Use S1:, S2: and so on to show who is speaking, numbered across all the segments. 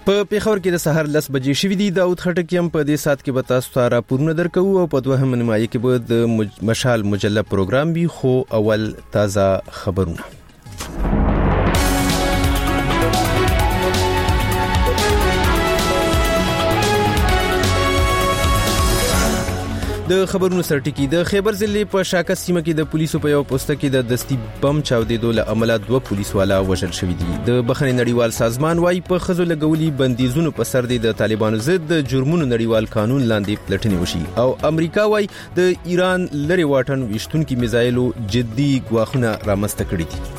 S1: په پیښور کې د سحر 10 بجې شوې دي. داود خټک یم په دې سات کې به تاسو ته راپورونه درکوو او په دوهم نیمایي کې به د مشال مجله پروګرام وي، خو اول تازه خبرونه. د خبرونو سرټکی د خیبر ضلع په شاکس سیمه کې د پولیسو په یو پوسټ کې د دستی بم چاودېدو له امله 2 پولیسوالا وژل شوي دي. د بخښنې نړیوال سازمان وايي په خزو لګولي بندیزونو په سر د طالبانو ضد د جرمونو نړیوال قانون لاندې پلټنې وشي، او امریکا وايي د ایران لری واټن ویشتونکو میزایلو جدي ګواښونه رامنځته کړي دي.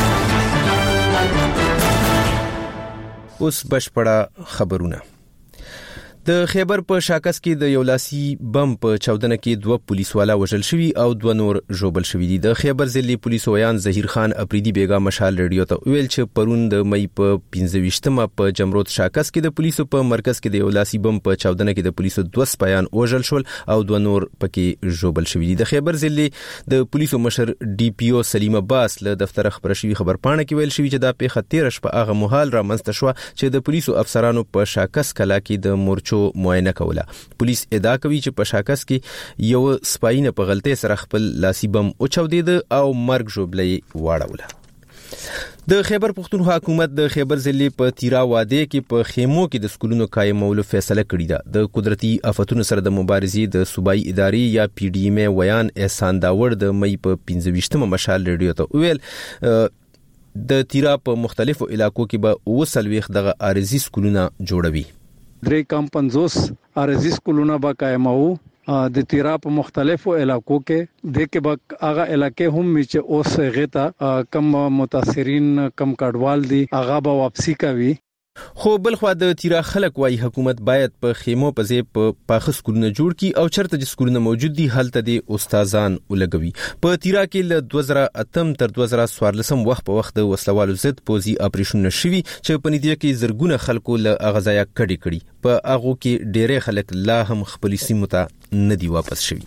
S1: اوس بشپړه خبرونه. د خیبر په شاکس کې د یو لاسي بم په چاودنه کې 2 پولیسوالا وژل شوي او 2 نور ژوبل شوي دي. د خیبر ضلع پولیس ویان ظهیر خان اپریدي بیگا مشال ریډیو ته ویل چې پرون د مئی په 15مه په جمرود شاکس کې د پولیسو په مرکز کې د یو لاسي بم په چاودنه کې د پولیسو 2 سپایان وژل شول او 2 نور پکې ژوبل شوي دي. د خیبر ضلع د پولیسو مشر ډي پی او سلیم عباس له دفتر خبر شوی خبرپاڼه کې ویل شوی چې دا پیښه 13 شپه هغه مهال رامنځته شو چې د پولیسو افسرانو په شاکس کلا کې د مورچو معاینه کوله. پولیس ادعا کوي چې په شاکس کې یو سپاینه په غلطۍ سره خپل لاسي بم اوچاودید او مرګ ژوبلې واړوله. د خیبر پښتونخوا حکومت د خیبر ضلع په تیرا واده کې په خیمو کې د سکولونو قایمولو فیصله کړې ده. د قدرتي آفتونو سره د مبارزې د صوبایي ادارې یا پی ډی ایم ویان احسان داور د مئی په 15مه مشال ریډیو ته ویل د تیرا په مختلفو علاقو کې به 29 دغه عارضی سکولونه جوړوي.
S2: 350 عارضی سکولونه با قائمو د تیرا په مختلفو علاقو کې د کې با هغه علاقې هم چې اوس غته کم متاثرین کم کډوال دي هغه به واپسی کوي.
S1: خو بلخوا د تیرا خلک وايي حکومت باید په خیمو په ځای په پاخه سکولونه جوړ کړي او چرته چې سکولونه موجود دي هلته د استادان ولګوي. په تیرا کې له 2008 تر 2014 وخت په وخت د وسلوالو ضد پوزي اپریشنونه شوي چې په نتیجه کې زرګونه خلکو له غذایا کړي. په هغه کې ډېر خلک لا هم خپل سیمو ته نه دی واپس شوي.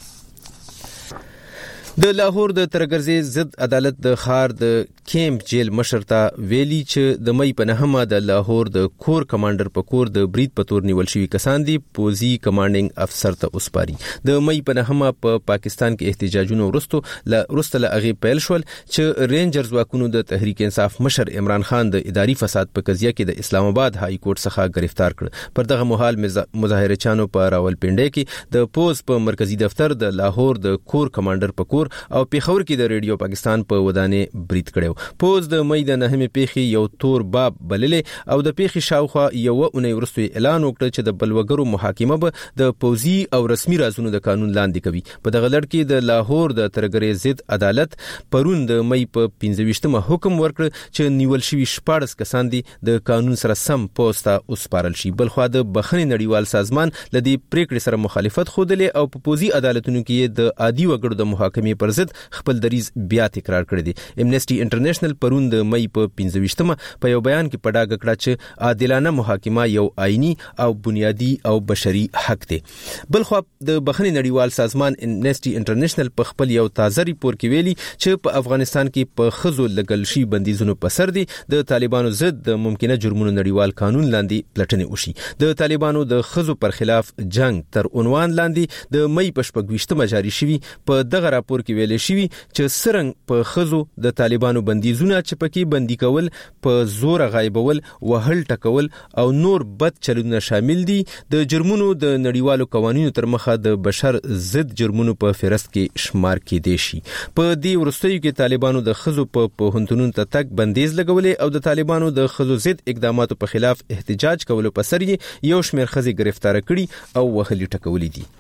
S1: د لاهور د ترګرزي ضد عدالت د خار د کیمپ جیل مشر ته ویلي چې د مئی په 9مه د لاهور د کور کمانډر په کور د برید په تور نیول شوی کسان دي پوزي کمانډینګ افسر ته اوسپاري. د مئی په 9مه په پاکستان کې احتجاجونه ورسته له هغه پیل شول چې رینجرز واکونو د تحریک انصاف مشر عمران خان د اداري فساد په قضیه کې د اسلام آباد های کورټ څخه گرفتار کړ. پر دغه مهال مظاهرچیانو په راولپنډي کې د پوز په مرکزی دفتر د لاهور د کور کمانډر په کور او پیښور کې د ریډیو پاکستان په ودانې برید کړو. پوز د مئی د 9مې پیښې یو تور باب بللې او د پیښې شاوخوا یو اونۍ وروسته اعلان وکړ چې د بلوګرو محاکمه به د پوزي او رسمي رازونو د قانون لاندې کوي. په دغه لړ کې د لاهور د ترګرې ضد عدالت پرون د مئی په 15مه حکم ورکړ چې نیول شوی 14 کسان دي د قانون سره سم پوسټه اوسپارل شي. بلخوا د بخښنې نړیوال سازمان لدی پریکړې سره مخالفت خوده او په پوزي عدالتونو کې د عادي وګړو د محاکمې پر ضد خپل دریز بیا تکرار کړی دی. امنیسټي انټرنیشنل پرون د مئی په 15مه په یو بیان کې پډاګ کړه چې عادلانه محاکمه یو آئینی او بنیادی او بشري حق دی. بلخو د بخښنې نړیوال سازمان امنیسټي انټرنیشنل په خپل یو تازه ریپورت کې ویلي چې په افغانستان کې په خزو لګل شي بندیزونو په سر دي د طالبانو ضد د ممکنه جرمونو نړیوال قانون لاندې پلټنې وشي. د طالبانو د خزو پر خلاف جنگ تر عنوان لاندې د مئی په 14مه جاری شوی. په دغه راپور کې ویل شوی چې سرنګ په خزو د طالبانو بندیزونه چې پکې بندي کول په زور غایبول وهل ټکول او نور بد چلونه شامل دي د جرمونو د نړیوالو قوانینو تر مخه د بشر ضد جرمونو په فهرست کې شمار کېدي شي. په دې وروستیو کې طالبانو د خزو په پوهنتونونو ته تک بندیز لګولې او د طالبانو د خزو ضد اقداماتو په خلاف احتجاج کولو په سر یو شمېر خزې گرفتار کړي او وهلي ټکولې دي.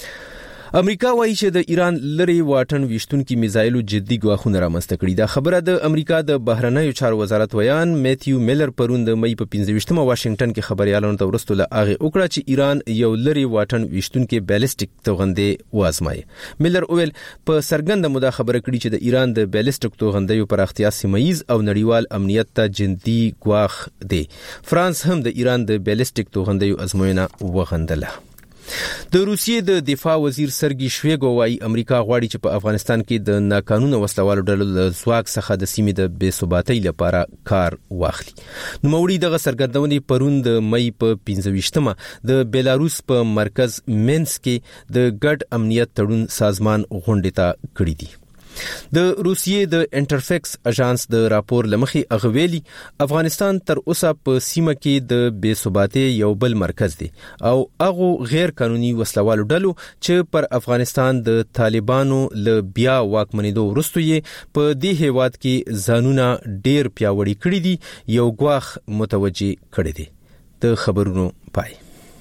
S1: امریکا وایي چې د ایران لری واټن ویشتونکو میزایلو جدي ګواښونه رامنځته کړي. دا خبره د امریکا د بهرنیو چارو وزارت ویان میتیو میلر پرون د مئی په 15مه واشنگټن کې خبريالانو ته ورسته هغه وکړه چې ایران یو لری واټن ویشتونکو بیلستیک توغندې وازمایي. میلر ویل په سرګند مدا خبره کړي چې د ایران د بیلستیک توغندې پر اختیار سیمایز او نړیوال امنیت ته جدي ګواښ دی. فرانس هم د ایران د بیلستیک توغندې ازموینه وغندله. د روسیې د دفاع وزیر سرګي شویګو وايي امریکا غواړي چې په افغانستان کې د ناقانونه وسلوالو ډلو له ځواک څخه د سیمې د بې ثباتۍ لپاره کار واخلي. نوموړي دغه څرګندونې پرون د مئی په 25مه د بیلاروس په مرکز مینسک کې د ګډ امنیت تړون سازمان غونډې ته کړې دي. د روسیې د انټرفیکس اژانس د راپور لمخې اغویلی افغانستان تر اوسه په سیمه کې د بې ثباتۍ یو بل مرکز دی او هغه غیر قانوني وسلوالو ډلو چې پر افغانستان د طالبانو له بیا واکمنېدو وروسته یې په دې هیواد کې ځانونه ډیر پیاوړي کړي دي یو ګواښ متوجي کړي دي. د خبرونو پای.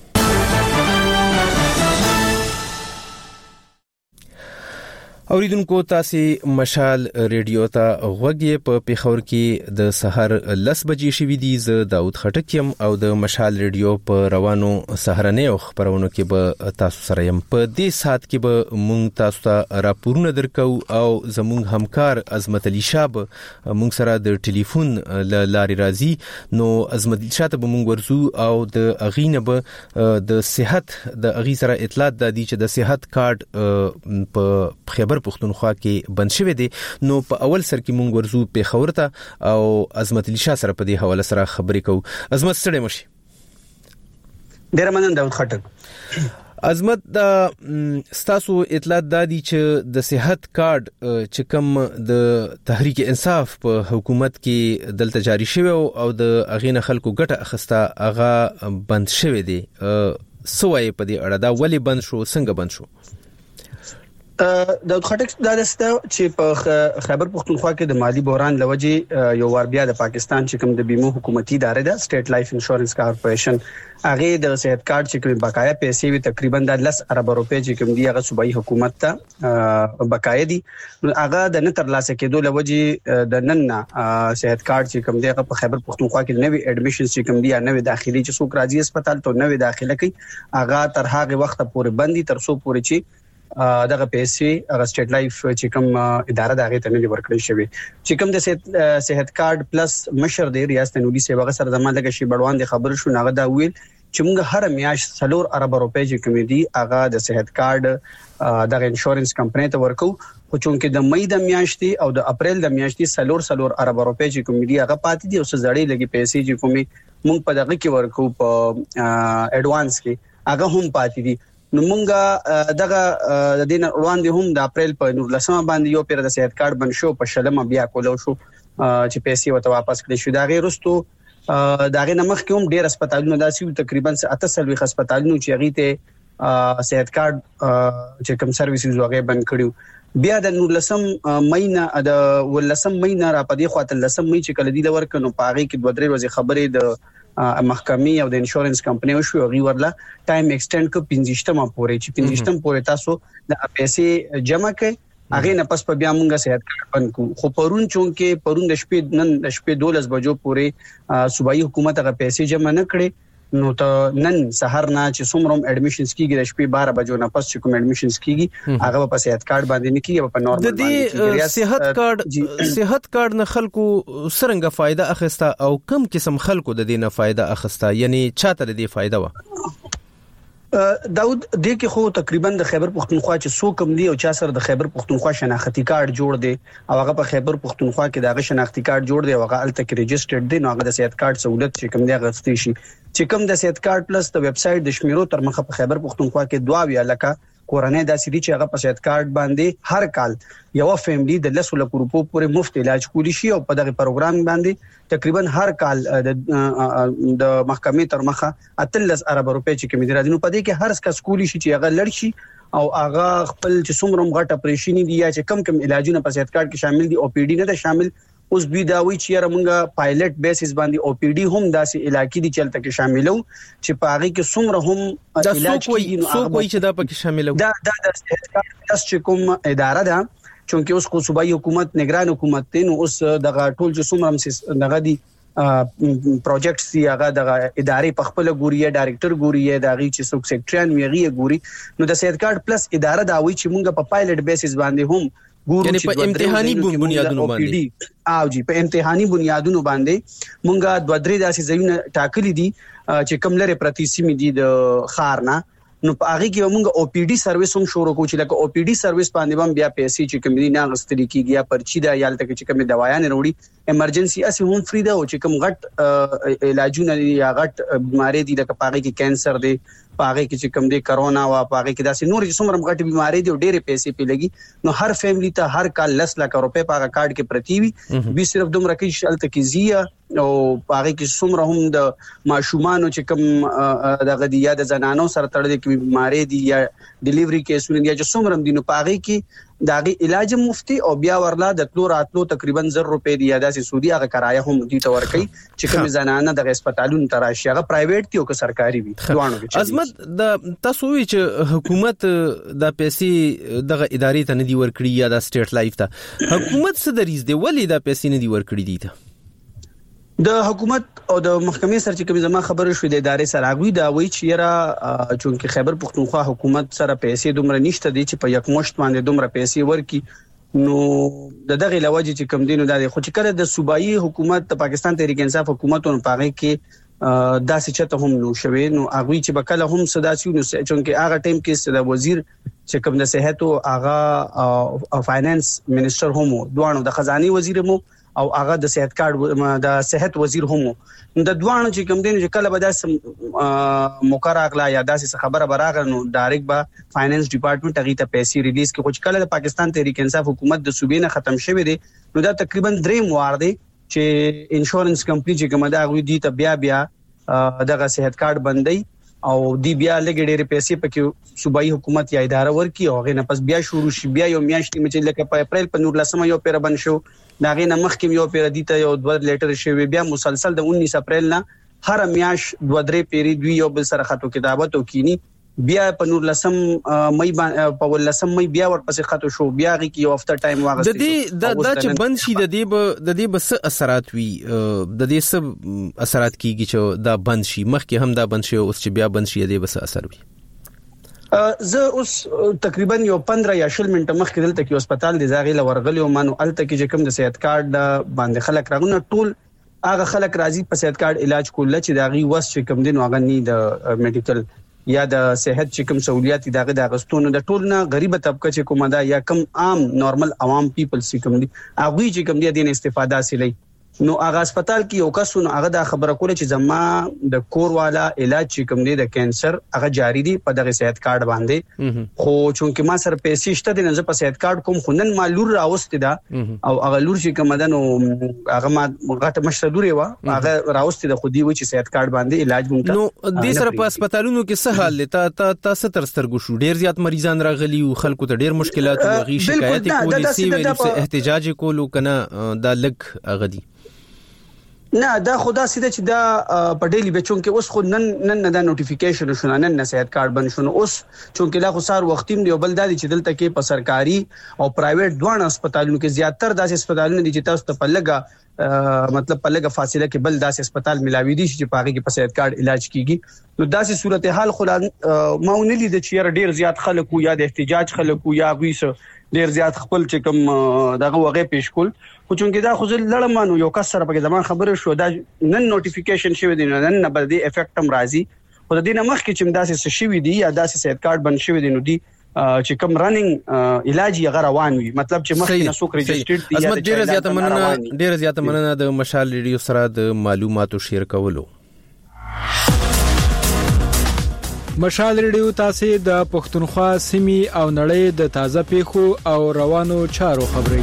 S1: اوریدونکو تاسو مشال ریډیو ته غوږی په پیښور کې د سحر 10 بجې شوې دي. زه داود خټک يم او د مشال ریډیو په روانو سحرنې خبرونو کې به تاسو سره يم. په دې سات کې به مونږ تاسو ته راپورونه درکو او زموږ همکار عظمت علي شاب مونږ سره د ټلیفون لاري راځي. نو عظمت علي شاب به مونږ ورزو او د اغینه به د صحت د اغي سره اطلاعات د دي چې د صحت کارت په خبر پښتونخوا کې بند شوی دی. نو په اول سر کې مونږ ورزو پیښور ته او عظمت علي شاه سره په دې حواله سره خبرې کوو. عظمت سره مشي.
S3: ډیر مننه داود خټک.
S1: عظمت د ستاسو اطلاعات دادي چې د صحت کارت چې کوم د تحریک انصاف په حکومت کې دلته جاری شوی او د اغینه خلکو ګټه اخسته هغه بند شوی دی. سوای په دې اړه دا ولی بند شو، څنګه بند شو؟
S3: د خټک د دسته چې په خیبر پختونخوا کې د مالی بحران لوجه یو ور بیا د پاکستان چې کوم د بیمو حکومتي ادارې ده سټیټ لایف انشورنس کارپوریشن هغه د صحت کارت چې کوم بقایا پیسې وي تقریبا د 10 ارب روپے چې کوم دی هغه صوبایي حکومت ته بقایا دي. هغه د نه تر لاسه کېدو لوجه د نن صحت کارت چې کوم دی هغه په خیبر پختونخوا کې نوې اډمیشنز چې کوم دی نوې داخلي چې څوک راځي هسپتال ته نوې داخله کوي هغه تر هغه وخت پورې بندي تر څو پورې چې دغه پیسې هغه سټیټ لایف چې کوم اداره دغه ته نه ورکړی شوی چې کوم د صحت کارت پلس مشر دی ریاست نوګي سیوا سره زموږ لګه شی بړوان د خبر شو ناغه دا ویل چې موږ هر میاش 3 ارب روپے چې کوم دی هغه د صحت کارت دغه انشورنس کمپنی ته ورکو خو چونکه د مئی د میاشتې او د اپریل د میاشتې 3 ارب روپے چې کوم دی هغه پاتې دي او څه زړې لګي پیسې چې کومي موږ په دغه کې ورکو په اډوانس کې هغه هم پاتې دي. نو مونږه دغه د دین وړاندې هم د اپریل په 19 باندې یو پیر د صحت کارت بن شو په شلمه بیا کولو شو چې پیسې وته واپس کړي شو. دا غیر رستو داغه نمخ کې هم ډیر هسپتالونو داسې تقریبا 38 هسپتالونو چې هغه ته صحت کارت چې کوم سرویسز وغه بند کړیو. بیا د 19 مئی نه د 19 مئی نه را پدې خاطر 19 مئی چې کله دی د ورکنو پاغي کې 2-3 ورځې خبرې د محکمې او د انشورنس کمپنی او شو غي ورلا ټایم ایکسټند کو 15مه پورې چې 15مه پورې تاسو د پیسې جمع کړئ هغه نه پس په بیا مونږه صحت کارت بند کو. خو پرون چونکه پرون د شپې نن د شپې 12 بجو پورې صوبایي حکومت هغه پیسې جمع نه کړي. نو ته نن سحر نه چې څومره اډمیشنز کیږي د شپې 12 بجو نه پس چې کوم اډمیشنز کیږي هغه په صحت کارت باندې نه کیږي په نورمال
S1: باندې. د صحت کارت نه خلکو سرنګه فائدہ اخیسته او کم قسم خلکو د دې نه فائدہ اخیسته یعنی چاته د دې فائدہ و؟
S3: داود د کې خو تقریبا د خیبر پختونخوا چې سو کم دی او چا سره د خیبر پختونخوا شناختی کارت جوړ دی او هغه په خیبر پختونخوا کې د شناختی کارت جوړ دی او هغه الته کې ريجسترډ دی نو هغه د صحت کارت سہولت چې کم دی غوښتي شي چې کم د صحت کارت پلس د ویب سټ د شمیرو تر مخه په خیبر پختونخوا کې 2 لکه کورنۍ د سړي چې هغه په صحت کارت باندې هر کال یو فیملی د 10 لک روپو پورې مفت علاج کولی شي او په دغه پروګرام باندې تقریبا هر کال د محکمې تر مخه 13 ارب روپے چې کوم دي راځي نو په دې کې هر کس کولی شي چې هغه لړ شي او هغه خپل چې څومره غټ اپریشن دي یا چې کم علاجونه په صحت کارت کې شامل دي او پی ډی نه ده شامل اوس بي دا وی چې موږ پایلټ بیسس باندې او پی ډی هم داسې علاقې دي چلته کې شاملو چې په هغه کې څومره هم علاج کوي نو هغه
S1: کوئی چې دا پکې شاملو
S3: دا د صحت کارت چې کوم اداره ده چونکه اوس کو صوبایي حکومت نگران حکومت ته نو اوس دغه ټول چې څومره دغه دي پروجیکټس دی هغه د ادارې په خپل ګوري ډایریکټر ګوري دا غي چې څوک سیکریټریان ویغي ګوري نو د صحت کارت پلس اداره دا وی چې موږ په پایلټ بیسس باندې هم ګورو
S1: یعنی په امتحاني بنیادونو باندې
S3: او جی په امتحاني بنیادونو باندې مونږه 2-3 داسې ځایونه ټاکلي دي چې کم لري پرتی سیمې دي د خارنا نو په هغه کې موږ او پی ډي سرویس هم شروع کوو چې لکه او پی ډي سرویس باندې هم بیا پیسې چې کوم دي نه غستل کیږي یا پرچی دا یالته چې کوم دوايان وروړي ایمرجنسي اسی هم فری ده او چې کوم غټ علاجونه یا غټ بیماری دي لکه پاغه کې کینسر دی پاغه کې چې کوم دي کرونا وا پاغه کې داسې نور چې څومره غټ بیماری دي او ډېرې پیسې پی لګي نو هر فیملی ته هر کال 10 لک روپے پاغه کارت کې پرتی وي به صرف دومره کې شلته کې زیه او پاغه کې څومره هم د ماشومان چې کوم د غدیا د زنانو سره تړلې کې بیماری دي یا ډیلیوري کیسونه دي چې څومره دي نو پاغه کې داغي علاج مفتی او بیا ورلا د تلو راتلو تقریبا 100 روپے دی یا داسې سعودي هغه کرایه هم دي تور کوي چې کوم زنانه د هسپتالونو تراشي هغه پرایویټ دي او که سرکاري وي دوانو کې
S1: عظمت د تاسو وی چې حکومت د پیسې دغه ادارې ته نه دی ورکړي یا د سټیټ لایف ته حکومت څه دریز دی ولې د پیسې نه دی ورکړي دي ته
S3: د حکومت او د محکمې سره چې کوم زما خبره شوې د ادارې سره غوي دا وایي چې یاره چونکه خیبر پختونخوا حکومت سره پیسې دومره نشته دي چې په یک مشت باندې دومره پیسې ورکي نو دغه لوجه چې کوم دینو د خو چې کله د صوبایي حکومت د پاکستان تحریک انصاف حکومتونو پاره کې داسې چته هم نو شوي نو هغه چې بکله هم صداسیو نو چونکه هغه ټیم کې د وزیر چې کوم د صحت او هغه فاینانس منسٹر هم دوانو د خزاني وزیر مو او هغه د صحت کارت د صحت وزیر هم د دوانو چې کوم دین چې کله به داس مقرره یا داسې خبره براغه نو ډایرکټ به فاینانس ډپارټمنټ هغه ته پیسې ریلیز کې خو کله د پاکستان تحریک انصاف حکومت د صوبې نه ختم شوی دی نو دا تقریبا 3 وار دی چې انشورنس کمپنی چې کومه دا غوي دي ته بیا دغه صحت کارت بندي او دی بیا لګ ډېر پیسې پکې صوبایي حکومت یا اداره ورکي او غنه پس بیا شروع شي بیا یو میاشتې چې لکه په اپریل په 19 یو پیر بن شو دا غنه مخکې یو پیر دي ته یو 2 لیټر شوی بیا مسلسل د 19 اپریل نه هر میاش 2-3 پیری دوی یو بل سره خطو کتابت او کینی بیا په 19 مې په 19 مې بیا ورپسې خطو شو بیا غي کې یو افټر ټایم واغسته
S1: د دې د چې بند شي د دې بس اثرات وي د دې سب اثرات کیږي چې دا بند شي مخکې هم دا بند شي اوس چې بیا بند شي د دې بس اثر وي
S3: زه اوس تقریبا یو 15 یا 20 منټه مخکې دلته کې هسپتال دی زاغي لورغلی او مانو الته کې چې کوم د صحت کارت باندې خلک راغونه ټول هغه خلک راځي په صحت کارت علاج کول چې داغي وس چې کوم دین هغه نه د میډیکل یا د صحت چې کوم سہولیات دغه د غستونو د ټول نه غریب طبقه چې کومه دا یا کم عام نارمل عوام پیپل چې کوم دي هغه چې کوم دي د استفاده حاصلې نو هغه هسپتال کې یو کسونه هغه دا خبره کوله چې زما د کور والا علاج چې کوم دی د کینسر هغه جاری دی په دغه صحت کارت باندې خو چونکه ما سره پیسې شته د نه په صحت کارت کوم خنن ما لور راوستي دا او هغه لور چې کوم ده نو هغه ما غټه مشره لوري و هغه راوستي د خودي و چې صحت کارت باندې علاج مونږ
S1: نو د سره په هسپتالونو کې څه حال لته تاسو تر سترګو شو ډیر زیات مریضان راغلي او خلکو ته ډیر مشکلات او غي شکایت کولی سی ویل احتجاج کولو کنه دا لګ غدي
S3: نه دا خدا سیده چې دا په ډیلی بچون کې اوس خو نن دا نوټیفیکیشن شونه نن صحت کارت بن شونه اوس چونکه لا خو سار وختیم دی بل دادی چې دلته کې په سرکاري او پرایویټ دوه هسپتالونو کې زیاتره داسې هسپتالونه دي چې تاسو ته په لګه مطلب په لګه فاصله کې بل داسې هسپتال ملاوي دي چې پاغي کې په صحت کارت علاج کیږي نو داسې صورتحال خو ما ونلې د چې ډیر زیات خلکو یا د احتجاج خلکو یا غويسه ډیر زیات خپل چې کوم دغه وغه پیش کول خو چونکه دا خو لړمانو یو کس سره په زمان خبره شو دا نن نوټیفیکیشن شوی دی نن نه بل دی افیکټ هم راځي خو د دې نه مخکې چې داسې شوی دی یا داسې صحت کارت بن شوی دی نو دی چې کوم رننګ علاج یې روان وي مطلب چې مخکې نه سوک ريجسترډ دی
S1: یا ډیر زیات مننه د مشال ریډیو سره د معلوماتو شیر کولو
S2: مشال ریډیو تاسو د پښتونخوا سیمې او نړۍ د تازه پیښو او روانو چارو خبري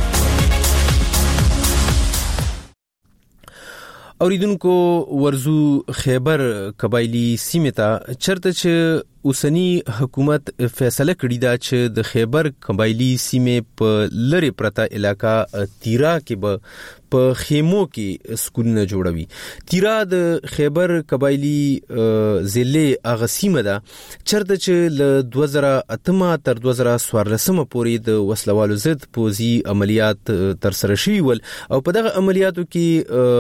S1: اوریدونکو ورزو خیبر قبایلی سیمه ته چرته چې اوسنی حکومت فیصله کړی دا چې د خیبر قبایلی سیمه په لری پرتا علاقہ تیرا کې به په خیمو کې سکولونه جوړوي تیرا د خیبر قبایلی ضلع اغه سیمه ده چرته چې ل 2008 تر 2014 پورې د وسلوالو ضد پوزي عملیات تر سره شوي ول او په دغه عملیاتو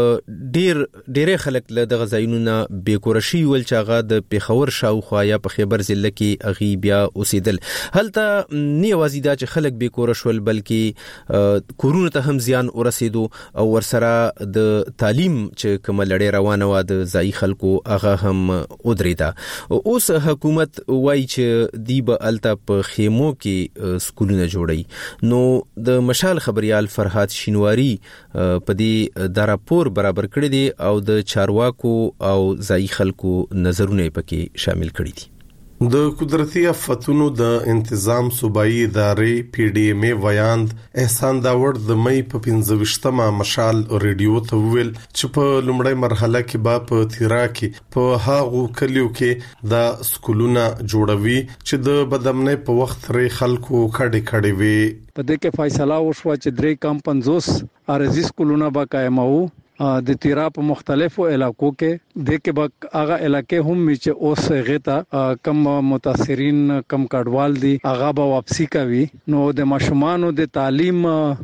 S1: کې ډېر خلک له دغه ځایونو بیکور شي ول چې هغه د پیښور شاوخوا یا په خیبر خیبر ضلع کې اغي بیا اوسېدل. هلته نه یوازې دا چې خلک به کور شول بلکې کورونه ته هم زیان ورسېدو او ورسره د تعلیم چې کومه لړۍ روانه و د ځای خلکو هغه هم ودرېده. اوس حکومت وایي چې دی به الته په خیمو کې سکولونه جوړي. نو د مشال خبريال فرحات شینواری په دې د راپور برابر کړی دی او د چارواکو او ځای خلکو نظرونه پکې شامل کړي دي.
S4: د قدرتي آفتونو د انتظام صوبایي ادارې PDMA ویاند احسان داوړ د مې په 15مه مشال ریډیو ته ویل چې په لومړی مرحله کې به په تیرا کې په هاغو کلیو کې د سکولونه جوړوي چې د بدامنۍ په وخت لري خلکو کډې وي.
S2: په دې کې فیصله وشوه چې 350 ارزي سکولونه به قائمو د تیرا په مختلفو علاقو کې د کې به هغه علاقې هم چې اوس غیتا کم متاثرین کم کډوال دي هغه به واپسی کوي. نو د ماشومان د تعلیم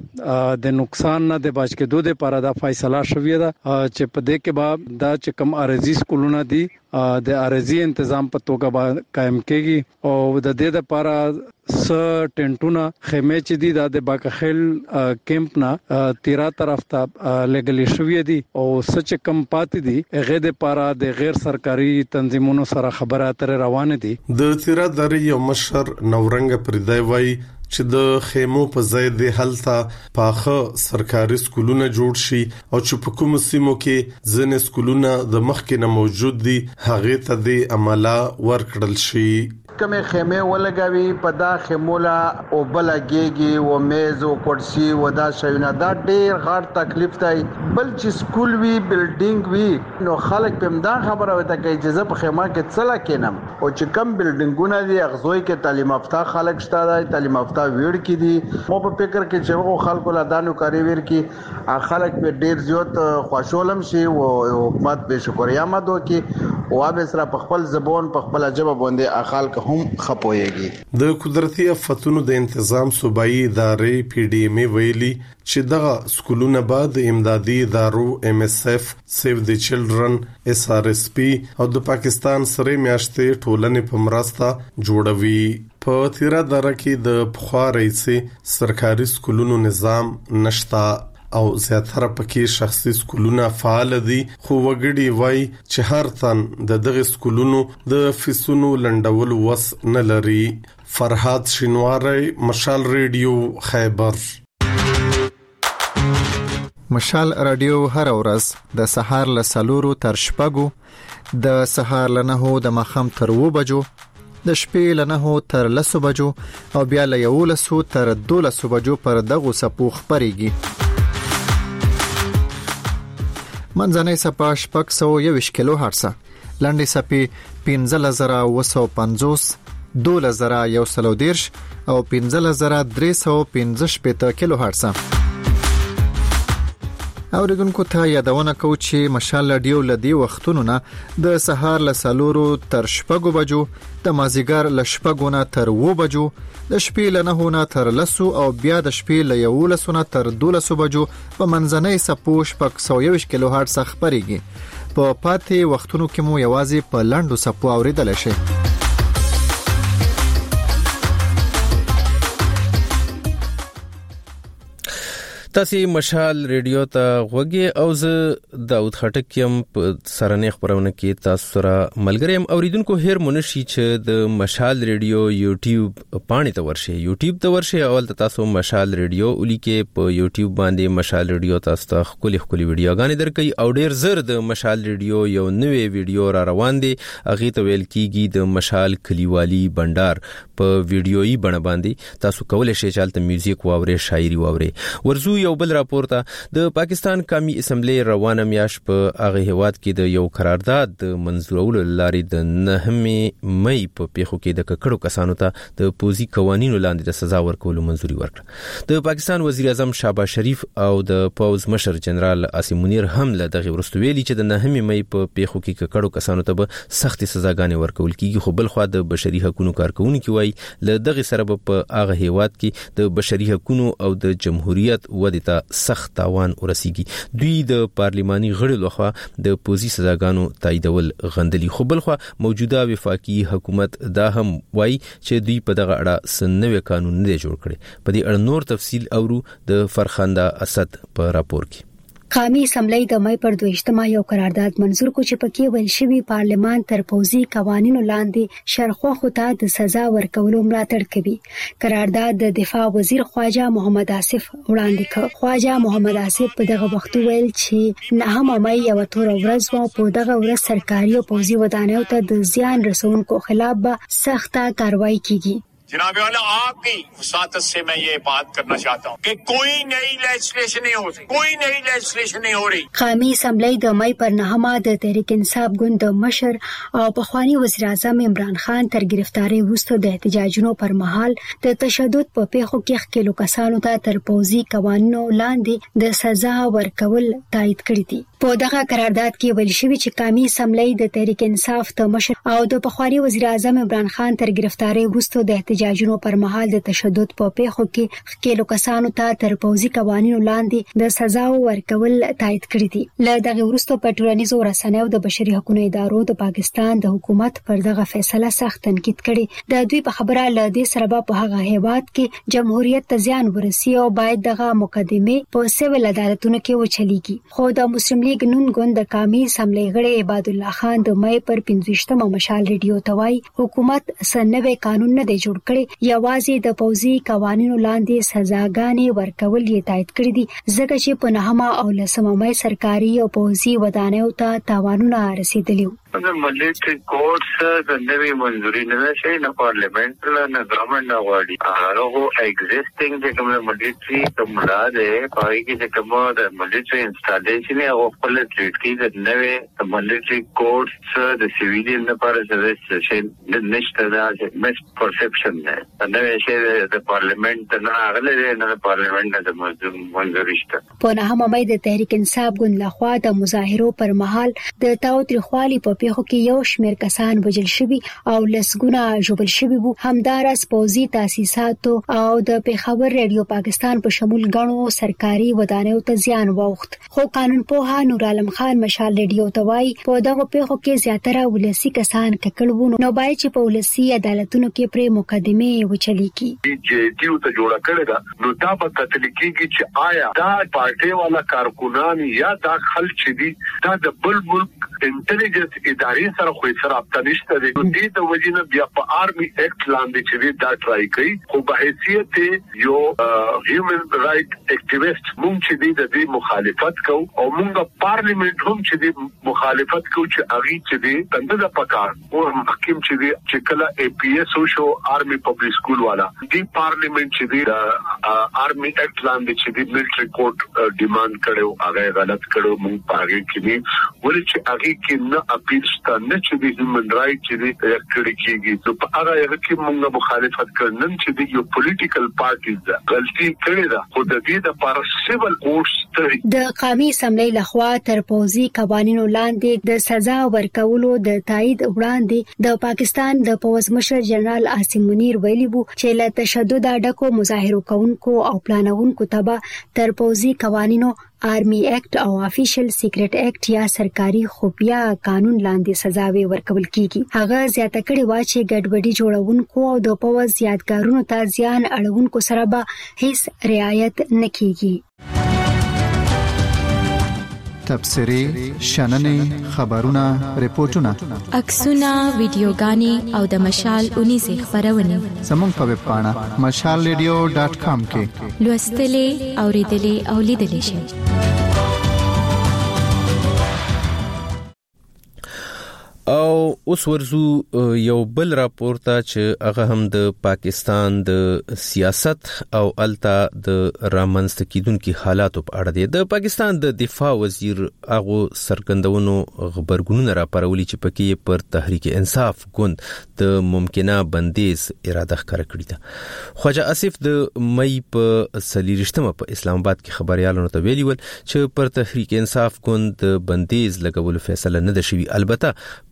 S2: د نقصان نه د بچ کېدو لپاره دا فیصله شوې ده چې په دې کې به دا چې کم ارزي سکولونه دي د ارزي تنظیم په توګه قائم کېږي او د دې لپاره ټینټونه خیمه چې دي د باکخل کیمپ نه تیرا طرف ته لګلې شوې دي او سچ کم پاتې دي هغه د لپاره د غیر سرکاري تنظیمونو سره خبرې اترې روانه دي.
S4: د تیرا درې یو مشر نورنګ پردای وای چې د خیمو په ځای د هلته پاخه سرکاري سکولونه جوړ شي او چې په کوم سیمو کې ځنې سکولونه د مخکې نه موجود دي هغه ته د عمله ورکړل شي.
S5: کمه خیمه ولګوي په دا خیمولا او بلګيږي او میز او کرسي و دا شوینه دا ډیر غټ تکلیف دی. بل چې سکول وی بلډینګ وی نو خلک په مدان خبره وته کوي چې زه په خیمه کې څلا کینم او چې کم بلډینګونه دي اغزوي کې تعلیم یافته خلک شته دی تعلیم یافته ویړ کې دي. مو په فکر کې چې وو خلکو لا دانو کاری ویر کې خلک په ډیر زیات خوشولم شي او حکومت به شکریا مدو کې او به سره په خپل زبون په خپل جواب باندې خلک هم خپويږي.
S4: د قدرتي آفتونو د انتظام صوبایي ادارې PDMA ویلي چې دغه سکولونه بعد امدادي ادارو MSF سیو د چلډرن SRSP او د پاکستان سره میاشتې ټولنې په مرسته جوړوي. په تیرا دره کې د بخاري سي سرکاري سکولونو نظام نشتا او زیاتره پکې شخصي سکولونه فعال دي خو وګړي وای چې هر تن د دغه سکولونو د فیسونو لنډول وس نه لري. فرحات شینواری مشال ریډیو خیبر.
S6: مشال رادیو هر ورځ د سهار له 4 تر 6 د سهار له 9 د مخام تر 2 بجو د شپې له 9 تر 10 بجو او بیا له 11 تر 12 بجو پر دغه سپو خبريږي. منځنۍ سپا 621 کیلو هرتز لاندې سپي 15950 12110 او 15315 کیلو هرتز. اوریدونکو ته یادونه کوم چې مشال رادیو لدی وختونو نه د سهار له 4 تر 6 بجو د مازیګر له 6 نه تر 2 بجو د شپې له 9 نه تر 10 او بیا د شپې له 11 نه تر 12 بجو په منځنۍ سپو 621 کیلو هرتز خبريږي. په پاتې وختونو کې مو یوازې په لاندو سپو اوریدل شي.
S1: تاسو مشال ریډیو ته غوږی او زه داود خټک یم په سرنې خبرونه کې تاسو سره ملګریم. اوریدونکو هیر منشي چې د مشال ریډیو یوټیوب پاڼې ته ورشي یوټیوب ته ورشي اول تاسو مشال ریډیو ولیکې په یوټیوب باندې مشال ریډیو تاسو ته خولي ویډیوګانې درکې او ډیر زر د مشال ریډیو یو نوې ویډیو را روان دي اغه ته ویل کیږي د مشال کلیوالي بندر په ویډیويي بڼه باندې تاسو کولای شئ چې الته میوزیک واوري شاعري واوري. ورزو یو بل راپورته د پاکستان قومي اسمبلی روانه میاش په هغه هیواد کې د یو قرارداد د منزورولو لارې د 9 مې په پیښو کې د ککړو کسانو ته د پوزي قوانینو لاندې د سزا ورکولو منزوري ورکړه. د پاکستان وزیر اعظم شهباز شریف او د پوز مشر جنرال عاصم منیر هم له دغه ورستویلی چې د 9 مې په پیښو کې ککړو کسانو ته به سخت سزاګانې ورکول کیږي. خو بل خو د بشري حقوقو کارکونکو وایي له دغه سره په هغه هیواد کې د بشري حقوقو او د جمهوریت ود مودې ته سخت تاوان ورسیږي. دوی د پارلماني غړو لخوا د پوزي سزاګانو تاییدول غندلي. خو بلخوا موجوده وفاقي حکومت دا هم وایي چې دوی په دغه اړه سنوي قانون نه جوړ کړي. په دې اړه نور تفصیل اورو د فرخنده اسد په راپور کې.
S7: قومي اسمبلی د مې پر 22 یو قرارداد منزور کو چې پکې ویل شوی پارلمان تر پوزي قوانینو لاندې شرخوا خطا د سزا ورکولو ملاتړ کوي. قرارداد د دفاع وزیر خواجه محمد آصف وړاندې کړ. خواجه محمد آصف په دغه وخت ویل چې نه هم مې یو تور ورځ و په دغه ورځ سرکاري او پوزي ودانیو ته د زیان رسونکو خلاف به سخته کاروایی کیږي.
S8: जनाब वाला आपकी वसातत से मैं ये बात करना चाहता हूँ कि कोई नई लेजिस्लेशन नहीं हो रही, कोई नई लेजिस्लेशन नहीं हो रही.
S7: قومي اسمبلی د مې پر 9 د تحریک انصاف ګوند د مشر او پخوانی وزیر اعظم عمران خان تر گرفتاری وروسته د احتجاجونو پر مهال د تشدد په پیښو کې خکېلو کسانو ته تر پوزي قوانینو لاندې د سزا ورکول تایید کړی دي. په دغه قرارداد کې ویل شوی چې قومي اسمبلی د تحریک انصاف د مشر او د پخوانی وزیر اعظم عمران خان تر گرفتاری وروسته د احتجاجونو پر مهال د تشدد په پیښو کې خکېلو کسانو ته تر پوزي قوانینو لاندې د سزا ورکول تایید کړی دي. له دغه وروسته په ټولنیزو رسنیو د بشري حقوقو ادارو د پاکستان د حکومت پر دغه فیصله سخت تنقید کړي. د دوی په خبره له دې سره په هغه هیواد کې جمهوریت ته زیان ورسي او باید دغه مقدمه په سیویل عدالتونو کې وچلیږي. خو د مسلم لیگ نون ګوند د قومي اسمبلی غړي عباد الله خان د مې پر 25 مشال ریډیو توای حکومت سنوي قانون نه دی جوړ کړی، یوازې د پوزي قوانینو لاندې سزاګانې ورکول یې تایید کړی دي، ځکه چې په 9 او 10 مې سرکاري او پوزي ودانیو ته تاوانونه رسیدلی.
S9: د ملټری کورټس د نوې منځوري نه شي نه پارلیمنت نه ګورنمنت نه غواړي. هغه ایگزیسټینګ چې کوم ملټری کومه ده پای کې چې کومه د ملټری انسټالیشن او خپل ټریټ کې د نوې ملټری کورټس د سیویلین لپاره د شي نشته دا مس پرسپشن نه نوې شي د پارلیمنت نه غلې نه د پارلیمنت د منځوري شته.
S7: په 9 مې د تحریک انصاف ګوند لخوا د مظاهرو پر مهال د تاوتریخوالي په پیښو کې یو شمېر کسان وژل شوي او لسګونه ژوبل شوي وو. همداراز پوزي تاسیساتو او د پیښور ریډیو پاکستان په شمول غنو سرکاري ودانیو ته زیان واوښت. خو قانون پوها نور عالم خان مشال ریډیو ته وایي په دغه پیښو کې زیاتره ولسی کسان ککړ وو، نو باید چې په ولسی عدالتونو کې پرې مقدمه وچلیږي.
S9: چې دیو ته جوړه کړی دا نو دا په کتل کېږي چې آیا دا پارټي والا کارکونان یا دا خلک دي دا د بل ملک انټيليجنس ادارې سره خو سره اپتنشته دي. دې د وجینه بیا په آرمي اکټ لاندې چې دا ټرای کوي، خو په حیثیت یو هیومن رائټ اکټیویسټ مونږ چې د دې مخالفت کوو او مونږ پارلیمنت هم چې د مخالفت کوو چې اغي چې د تند پکار او محکم چې کله اي پي اس او شو آرمي پبلک سکول والا دې پارلیمنت چې د آرمي اکټ لاندې چې د ملټری کورټ ډیماند کړو هغه غلط کړو مونږ پاره کې ولې چې هغه کې نه اپیل شته نه چې د هیومن رائټ چې د کړي کېږي. نو په هغه کې موږ مخالفت کړنن چې د یو پولیټیکل پارټیز غلطي کړې ده، خو د دې لپاره سیول کورټس
S7: د قومي اسمبلی لخوا تر پوزي قوانینو لاندې د سزا ورکولو د تایید وړاندې د پاکستان د پوز مشر جنرال عاصم منیر ویلي وو چې له تشدد ډکو مظاهرو کوونکو او پلانونکو تبع تر پوزي قوانینو آرمي اکټ او افیشل سیکریټ اکټ یا سرکاري خفیه قانون لاندې سزاوي ورکول کیږي. هغه زیاته کړي و چې ګډوډي جوړونکو او د پوز یادګارونو ته زیان اړونکو سره به هیڅ رعایت نه کیږي.
S6: تبصري شننې خبرونه ریپورتونه
S10: عکسونه ویډیوګانې او د مشال 19 خبرونه
S6: زموږ په ویب پاڼه mashalradio.com کې
S10: لوستلې اوریدلې او لیدلې شئ.
S1: او اوس ورزو یو بل راپور ته چې هغه هم د پاکستان د سیاست او التا د رامنځته کیدونکو حالاتو په اړه دی. د پاکستان د دفاع وزیر هغه سرګندونو خبرګونونه راپارولي چې پکې پر تحریک انصاف ګوند د ممکنه بندیز اراده ښکاره کړې ده. خواجه آصف د مې په 23 په اسلام آباد کې خبريالانو ته ویلي ول چې پر تحریک انصاف ګوند د بندیز لګولو فیصله نه ده شوې، البته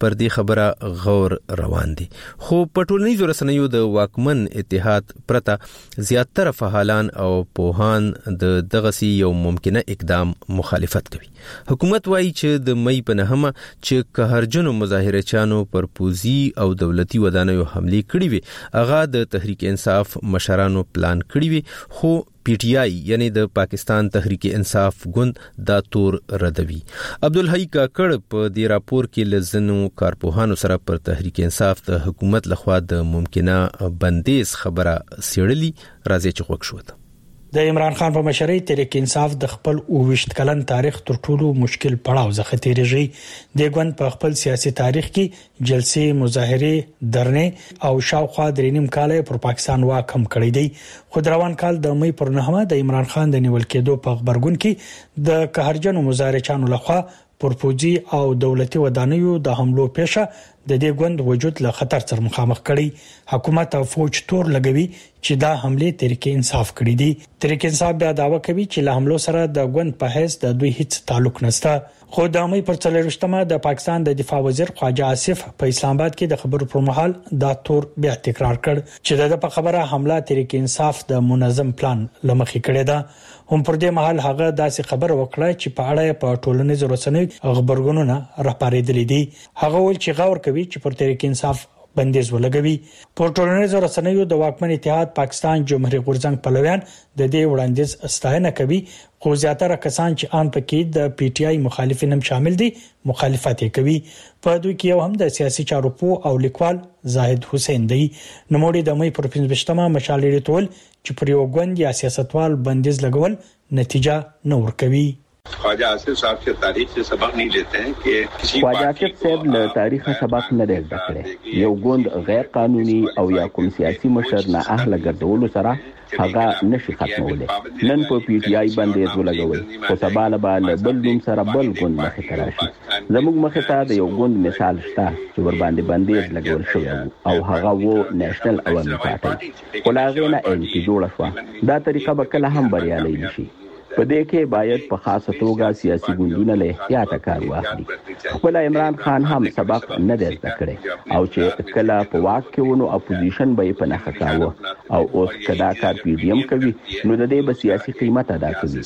S1: پر دې خبره غور روان دي. خو په ټولنیزو رسنیو د واکمن اتحاد پرته زیاتره فعالان او پوهان د دغسي یو ممکنه اقدام مخالفت کوي. حکومت وایي چې د مئی په 9 چې قهرجنو مظاهرچانو پر پوزي او دولتي ودانیو حمله کړې وي هغه د تحریک انصاف مشرانو پلان کړی وي، خو پی ټی آی یعنی د پاکستان تحریک انصاف ګوند دا تور ردوي. عبدالحی کاکړ په دې راپور کې لزنو کارپوهانو سره پر تحریک انصاف د حکومت لخوا د ممکنه بندیز خبره سیړلی راځي چې خوښ شو.
S11: د عمران خان په مشرۍ تحریک انصاف د خپل 29 کلن تاریخ تر ټولو مشکل پړاو څخه تیریږي. د ګوند په خپل سیاسي تاریخ کې جلسې، مظاهره، درنې او شاوخوا 3.5 کال پر پاکستان واک هم کړی دی. خو روان کال د مئی پر 9 د عمران خان د نیول کېدو په خبرګون کې د قهرجنو مظاهرچانو لخوا پر پوزي او دولتي ودانیو د حملو پیښه د دې ګوند وجود له خطر سره مخامخ کړي. حکومت او فوج تور لګوي چې دا حمله تحریک انصاف کړې دي. تحریک انصاف بیا داوا کوي چې له حملو سره د ګوند په حیث د دوی هیڅ تعلق نشته. خو د مئی پر 24 د پاکستان د دفاع وزیر خواجه آصف په اسلام آباد کې د خبرو پر مهال دا تور بیا تکرار کړ چې د په خبره حمله تحریک انصاف د منظم پلان لمخې کړې ده. هم پر دې مهال هغه داسې خبر وکړه چې په اړه په ټولنیزو رسنیو خبرګونونه راپارېدلې دي. هغه ول چې غور کوي چې پر تحریک انصاف بندیز ولګوي. په ټولنیزو رسنیو د واکمن اتحاد پاکستان جمهوریت غورځنګ پلویان د دې وړاندیز ستاینه کوي، خو زیاتره کسان چې ان پکې د پی ټی آی مخالفین هم شامل دي مخالفت کوي. په دوی کې یو هم د سیاسي چارو پوه او لیکوال زاهد حسین دی. نوموړي د مئی پر 15 مشال ریټول چې پر یو ګوند یا سیاستوال بندیز لګول نتیجه نه ورکوي.
S12: ख्वाजा आसिफ साहब से तारीख से सबक नहीं लेते हैं कि
S13: ख्वाजा आसिफ साहब له تاریخ سبق نه دی زده کړی. یو ګوند غیر قانوني او یا کوم سیاسي مشر نه اهل ګرځول سره هغه نشي ختمولی. نن په پی ټی آی باندې ولګول خو سبا له بل بل سره بل ګوند مخې ته راشي. زموږ مخې ته د یو ګوند مثال شته چې ور باندې بندیز لګول شوی او هغه وو نېشنل عوامي پارټي. ولاغې نه انټي جوړه شو. دا طریقه به کله هم بریالي نشي. په دې کې باید په خاصه توګه سیاسي ګوندونه له احتیاط کار واخلي. خپل عمران خان هم سبق نه دی زده کړی او چې کله په واک کې ونو اپوزیشن به په نخښه کاوه او اوس کدا کار پی ډی ایم کوي نو د دې به سیاسي قیمت ادا کوي.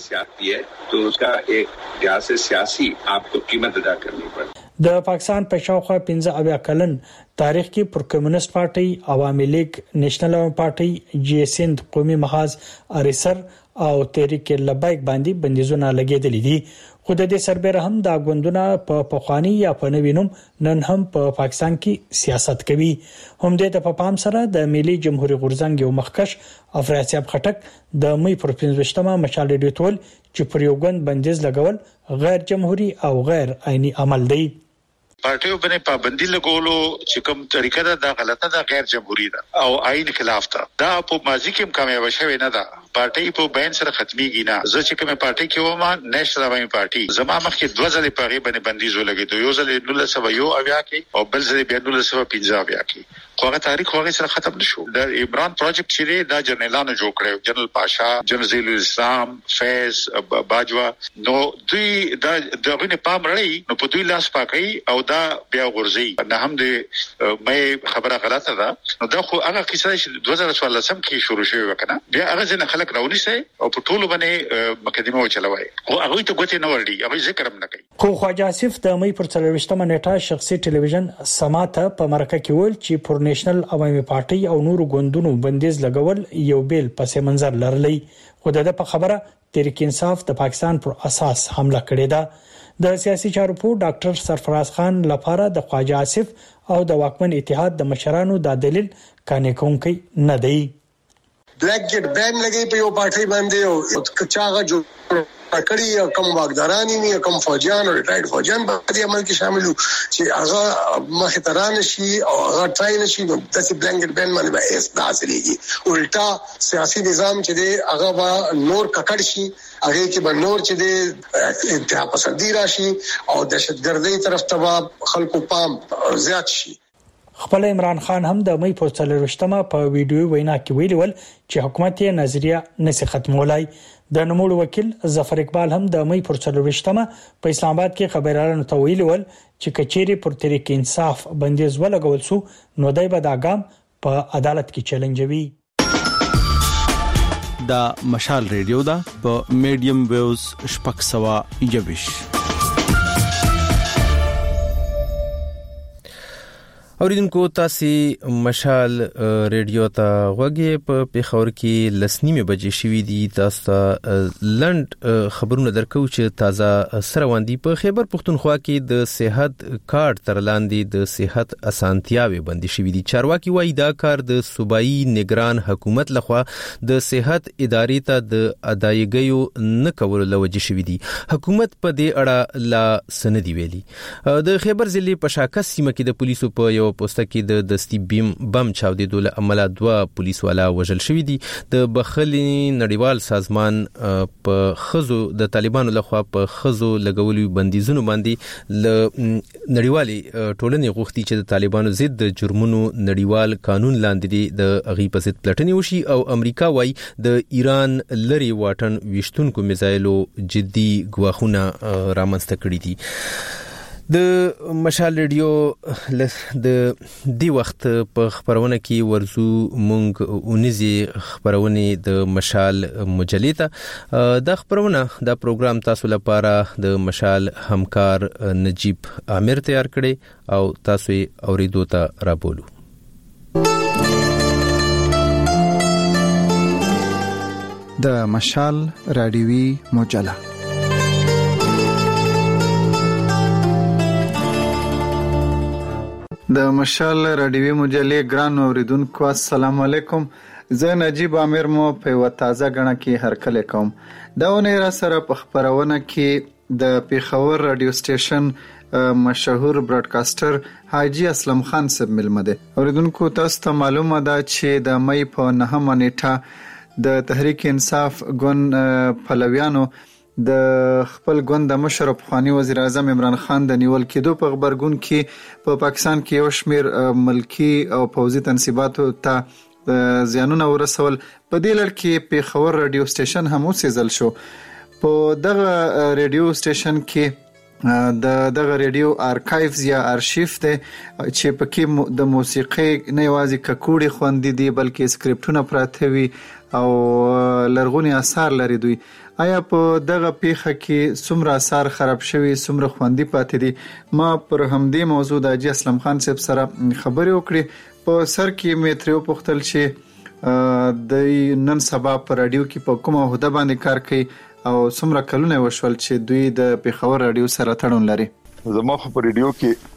S12: تو اس کا ایک سیاسی آپ کو قیمت ادا کرنی پڑے.
S11: د پاکستان په شاوخوا 15 کلن تاریخ کې پر کمیونست پارټي، عوامي لیگ، نېشنل عوامي پارټي، جی سند قومي محاذ، ارسر او تحریک لبیک باندې بندیزونه لګیدلې دي. خو د دې سربېره هم دا ګوندونه په پخوانی یا په نوینوم نن هم په پاکستان کې سیاست کوي. هم د په پام سره د ملي جمهوریت غورځنګ یو مخکش افراسیاب خټک د مئی پر 15 مشال ډیټول چې پر یو ګوند بندیز لګول غیر جمهوریت او غیر عیني عمل دی.
S8: پارټیو باندې پابندي لګولو چې کوم طریقه ده غلطه ده، غیر جمهوریت ده او آئین خلاف ده. دا په ماضي کې کامیاب شوی نه ده. پارټي په بین سره ختميږي نه. زه چې کومه پارټي کې ومه نېشنل عوامي پارټي زما مخکې 2 ځله په غیبه باندې بندیز ولګېدو. یو ځل 1901 کې او بل ځل 1915 کې. خو هغه تاریخ هغه سره ختم نشو. د عمران پروجیکټ چې دا جنرالانو جوړ کړو، جنرال پاشا، جنرال ضیاء الاسلام، فیض باجوا، نو دوی دا دغه پام لري نو په دوی لاس پاکي او دا بیا غورځي. نه هم د مې خبره غلطه ده. نو دا خو هغه قصه چې 2014 کې شروع شوه وکنه. بیا هغه ځنه خلک راونی سي او په ټولو باندې مقدمه وچلوي. خو هغه ته ګوتې نه ورډي، هغه ذکر هم نه کوي.
S11: خو خواجه آصف د مئی پر 24 نیټه شخصي ټلویزیون سماته په مرکه کې ویل چې پر نېشنل عوامي پارټي او نورو ګوندونو بندیز لګول یو بیل پس منظر لرلی. خو د په خبره تحریک انصاف د پاکستان پر اساس حمله کړې ده. د سیاسي چارو په ډاکټر سرفراز خان لپاره د خواجه آصف او د واکمن اتحاد د مشرانو د دلیل کانې کوونکی نه دی.
S14: بلیک جیټ بین لګي په یو پارټي باندې او کچاغه جو کړی کوم واګدارانی نه کوم فوجیان او ریټایرډ فوجیان په دې عمل کې شامل وو چې هغه مخاطران شي او هغه ټراین شي نو د بلانکټ بین باندې به اس داسلېږي. الټا سیاسي نظام چې دی هغه به نور ککړ شي، هغه کې به نور چې دی انتها پسندي راشي او دهشتګردۍ طرف ته خلکو پام زیات شي.
S11: خپل عمران خان هم د مئی په 24 په ویډیو وینا کې ویلول چې حکومت یې نظریه نشي ختمولای. د نوموړ وکیل ظفر اقبال هم د مې پر 24مه په اسلام آباد کې خبريالانو ته ویلي ول چې کچېری پر تحریک انصاف بندیز ولګول سو نو دای به د اګام په عدالت کې چیلنجوي.
S15: دا مشال ریډیو دا په میډیم ویوز شپږ سوا یوش.
S1: اوریدونکو تاسو مشال ریډیو ته غوږی په پیښور کې لسنیمه بجې شوې دي. تاسو لند خبرونه درکو چې تازه سره واندي په خیبر پختونخوا کې د صحت کارت تر لاندې د صحت اسانتیاوي بندي شوې دي. چارواکي وایي دا کار د صوبایي نگران حکومت لخوا د صحت ادارې ته د ادایګیو نه کولو لوجه شوې دي. حکومت په دې اړه لا سندي ویلي. د خیبر ضلع په شاکس سیمه کې د پولیسو په یو پوسټه کې د دستی بم چاودیدو له امله 2 پولیس والا وژل شوی دي. د بخښنې نړیوال سازمان په خزو د طالبانو لخوا په خزو لګولو بندیزونو باندې ل نړیوالي ټولنې غوښتي چې د طالبانو ضد د جرمونو نړیوال قانون لاندې د اغي په ضد پلټنې وشي او امریکا وايي د ایران لری واټن وشتونکو میزایلو جدي غواخونه رامنځته کړي دي. د مشال ریډیو د دی وخت په خبرونه کې ورزو مونږ اونیزي خبرونه د مشال مجلې ته د خبرونه د پروګرام تاسو لپاره د مشال همکار نجیب عامر تیار کړي او تاسو یې اوریدو ته رابولو.
S6: د مشال رادیوي مجله د مشال رادیوي مجلې ګران اوریدونکو السلام علیکم. زه نجیب عامر مو په یو تازه غړنه کې هرکله کوم. دا ونه را سره په خبرونه کې د پیښور رادیو سټیشن مشهور براډکاسټر حاجی اسلم خان صاحب ملمه ده. اوریدونکو تاسو ته معلومه ده چې د مې په 9 نیټه د تحریک انصاف ګوند پلویانو د خپل ګوند د مشر پخوانی وزیر اعظم عمران خان د نیول کېدو په خبرګون کې په پاکستان کې یو شمیر ملکی او پوځي تنصیباتو ته زیانونه ورسول. په دې لړ کې پیښور رادیو سټیشن هم وسیزل شو. په دغه رادیو سټیشن کې دغه رادیو ارکایوز یا ارشیف ده چې پکې د موسیقي نه یوازې ککوړي خوندې دي بلکې سکرپټونه پراته وي او لرغونی آثار لري. دوی آیا په دغه پیښه کې څومره آثار خراب شوي څومره خوندي پاتې دي؟ ما پر همدې موضوع د حاجی اسلم خان صاحب سره خبرې وکړې. په سر کې مې ترې وپوښتل چې د نن سبا په رادیو کې په کومه عہده باندې کار کوي او څومره کلونه وشول چې دوی د پیښور رادیو سره تړون لري.
S16: زما په رادیو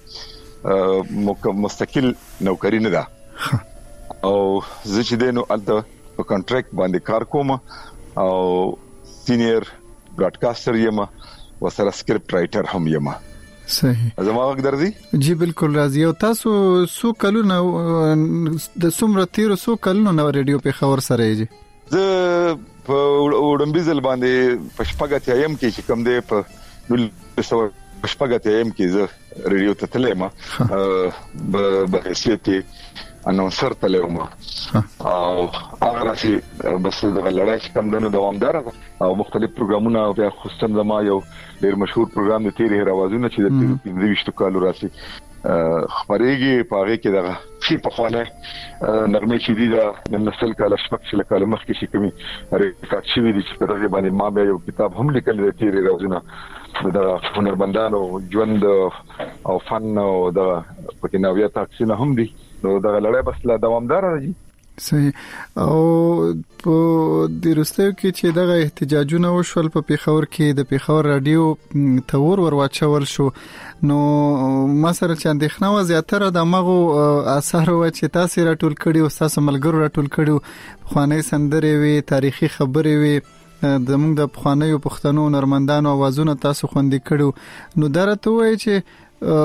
S16: کې مستقل نوکری نه ده او زه چې دینو الته په کنټریکټ باندې کار کوم او سینیئر براډکاسټر یم او سره سکرپټ رائټر هم یم. صحیح. زما وخت درځي؟ جی بالکل راځي. او تاسو سو کلونه د څومره تیر سو کلونه نو رادیو په خبر سره یې؟ زه په وډمبیزل باندې پښپګت یم کې چې کوم دی په پښپګت یم کې زه رادیو ته تلم به حیثیت اناونسر تلم او هغه راشي بس د لړای کم دنو دوامدار او مختلف پروګرامونه او خصوصا زما یو ډیر مشهور پروګرام د تیرې راوازونه چې د 15 کالو راشي خبرېږي په هغه کې دغه چې په خوانه نغمه چې دي د نسل کاله شپږ کاله مخکې چې کومي ریکارډ شوی دي چې په دغه باندې ما به یو کتاب هم لیکل د تیرې راوازونه د هنرمندانو ژوند او فن او د پکې نوې تاکسینه هم دي. نو دا لړۍ بس لا دوامدار راځي. صحیح. او په د روستو کې چې دغه احتجاجونه وشول په پیښور کې د پیښور رادیو تور ورواچول شو نو ما سره چې اندېښنه و زیاتره د مغو اثر و چې تاسو راټول کړي او تاسو ملګرو راټول کړي خوانې سندرې وي تاریخي خبرې وي زموږ د پخوانیو پښتنو نرمندانو اوازونه تاسو خوندې کړو نو درته وایي چې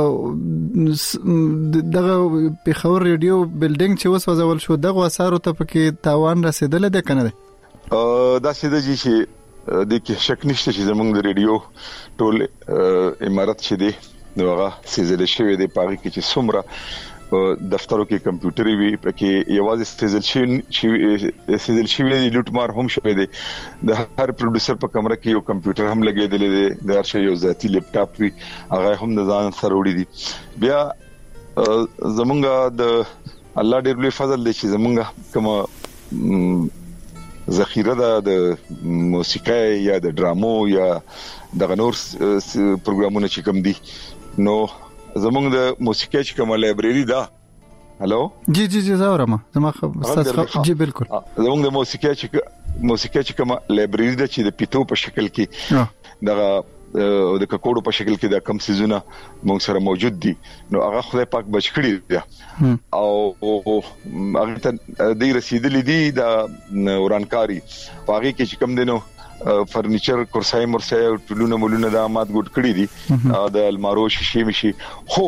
S16: دغه پیښور ریډیو بلډینګ چې وسوځول شو دغه اثارو ته پکې تاوان رسیدل ده کنه؟ دا سیده چې د کې شک نشته چې زموږ د ریډیو ټول امارات چې دی نو هغه سیزل شوی دی پاره کې چې څومره دفترو کې کمپیوټر وی پکې یوازې سیزل شي لوټمار هم شوی دی د هر پروډوسر په کمره کې یو کمپیوټر هم لګیدل دی د هر شي یو ذاتی لیپټاپ وی هغه هم د ځان سره وړي دي بیا زمونږ د الله ډېر لوی فضل دی چې زمونږ کوم ذخیره د موسیقي یا د ډرامو یا د غنور پروګرامونو چې کوم دي نو زمونږ د موسیقي چې کومه لایبرری ده هالو
S6: جی زاورم زما استاد جی بالکل
S16: زمونږ د موسیقي چې کومه لایبرری ده چې د پیټو په شکل کې د ککوړو په شکل کې د کم سيزونه موږ سره موجود دي نو هغه خدای پاک بچ کړی دی او هغه ته د رسیدلې دي د ورانکاری هغه کې چې کم دینو فرنیچر کورسای مرسای ټولونه مولونه د امات ګډ کړی دي د المارو شیشې مشي خو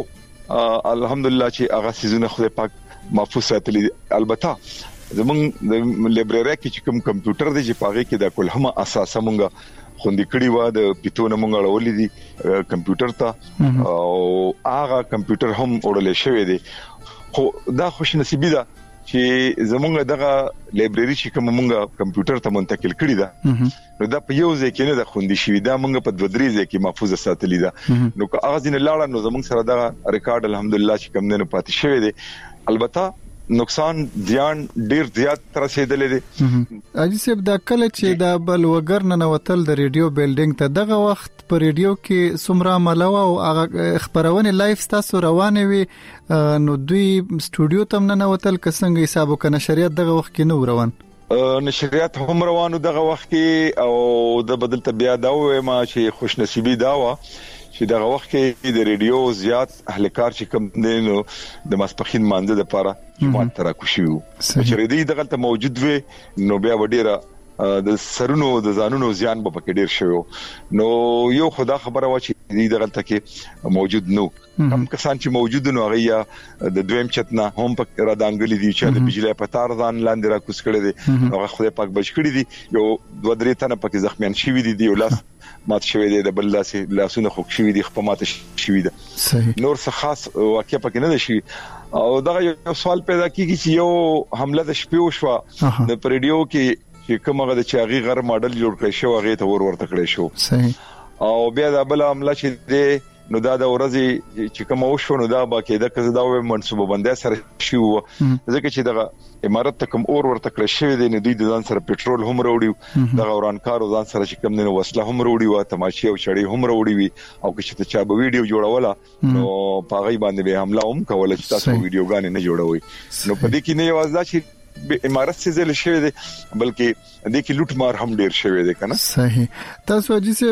S16: الحمدلله چې هغه سيزونه خدای پاک محفوظ ساتلي البته زمونږ د لایبرری کې چې کوم کمپیوټر دی چې پاغه کې د کلهمه اساسه مونږه خوندې کړی و د پیټونه مونږ اړولې دي کمپیوټر ته او هغه کمپیوټر هم اورل شوی دی خو دا خوش نصیبی ده چې زمونږ دغه لایبرری چې کوم مونږه کمپیوټر ته منتقل کړی ده نو دا په یو ځای کې نه د خوندې شوی دا مونږ په 2-3 ځای کې محفوظ ساتلی ده نو که هغه ځین لاړه نو زمونږ سره دا ریکارډ الحمدلله چې کوم نه پاتې شوی دی البته نقصان زیان ډیر زیات تر رسیدلې دي
S6: اجي صاحب دا کله چې دا بل وګر نه وتل د ریډیو بیلډینګ ته دغه وخت په ریډیو کې سمرا ملوا او هغه خبرونه لایف تاسو روانه وي نو دوی سټوډیو تم نه وتل کسنګ حساب وکنه شریعت دغه وخت کې نو روان
S16: نشریات هم روانو دغه وخت کې او د بدل طبيعه دا و ما چې خوش نصیبی دا و چې دغه وخت کې د ریډیو زیات اهلکار چې کوم دي نو د ماسپخین مانده د لپاره جماعت ترا کوشيو چې ریډي دغه ته موجود وي نو بیا وډیره د سرونو د ځانونو زیان په پکې ډیر شوی نو یو خدا خبره و چې دغه ته کې موجود نو کم کسان چې موجود نو هغه د دویم چتنا هم په را دانګلې دي چې د بجلی په تار ځان لاندې را کوس کړي دي هغه خدای پاک بچ کړي دي یو 2-3 تنه پکې زخمیان شوي دي یو لاس مات شوی دی د بل لاسونه خوک شوی دي خپمات شوی دي نور څه خاص واقعیا پکې نه شي او دا یو سوال پیدا کیږي چې یو حمله د شپې وشو د پریډیو کې چې کومه د چاغي غر ماډل جوړ کړی شو هغه ته ورته کړی شو صحیح او بیا د بل عمله چې دی نو دا د ورځې چې کوم وشو نو دا باقاعده کزه دا منصوبه بندي سره شو ځکه چې دغه امارت ته کوم ورته کړی شوی دی نو دوی د ځان سره پېټرول هم وروړي دغه ورانکارو ځان سره چې کوم نه وسله هم وروړي او تماشې او چړې هم وروړي او که چې چا به ویډیو جوړوله نو پاغي باندې به حمله هم کوله چې تاسو ویډیوګان نه جوړوي نو په دې کې نه یوازې چې امارت څخه زل شوی دی بلکې د کې لوټ مار هم ډیر شوی دی کنه
S6: صحیح تاسو اجي سه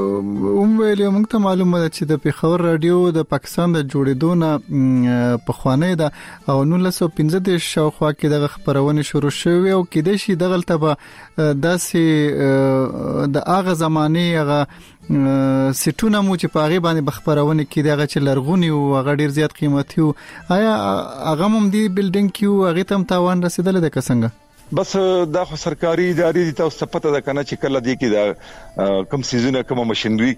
S6: ویلې موږ ته معلومه ده چې د پیښور رادیو د پاکستان د جوړېدو نه په خوانه ده او 1915 شاوخوا کې د خبرونه شروع شوې او کې د شي دغه تبه داسې د هغه زمانه هغه سټونه مو چې پاغي باندې بخبرونه کې دغه چې لرغونی او هغه ډیر زیات قیمتي آیا هغه هم دی بیلډینګ کیو هغه تم تاوان رسیدل د کسنګ
S16: بس دا خو سرکاري ادارې دي تاسو پته ده کنه چې کله دی کې دا کم سيزونه کوم ماشينري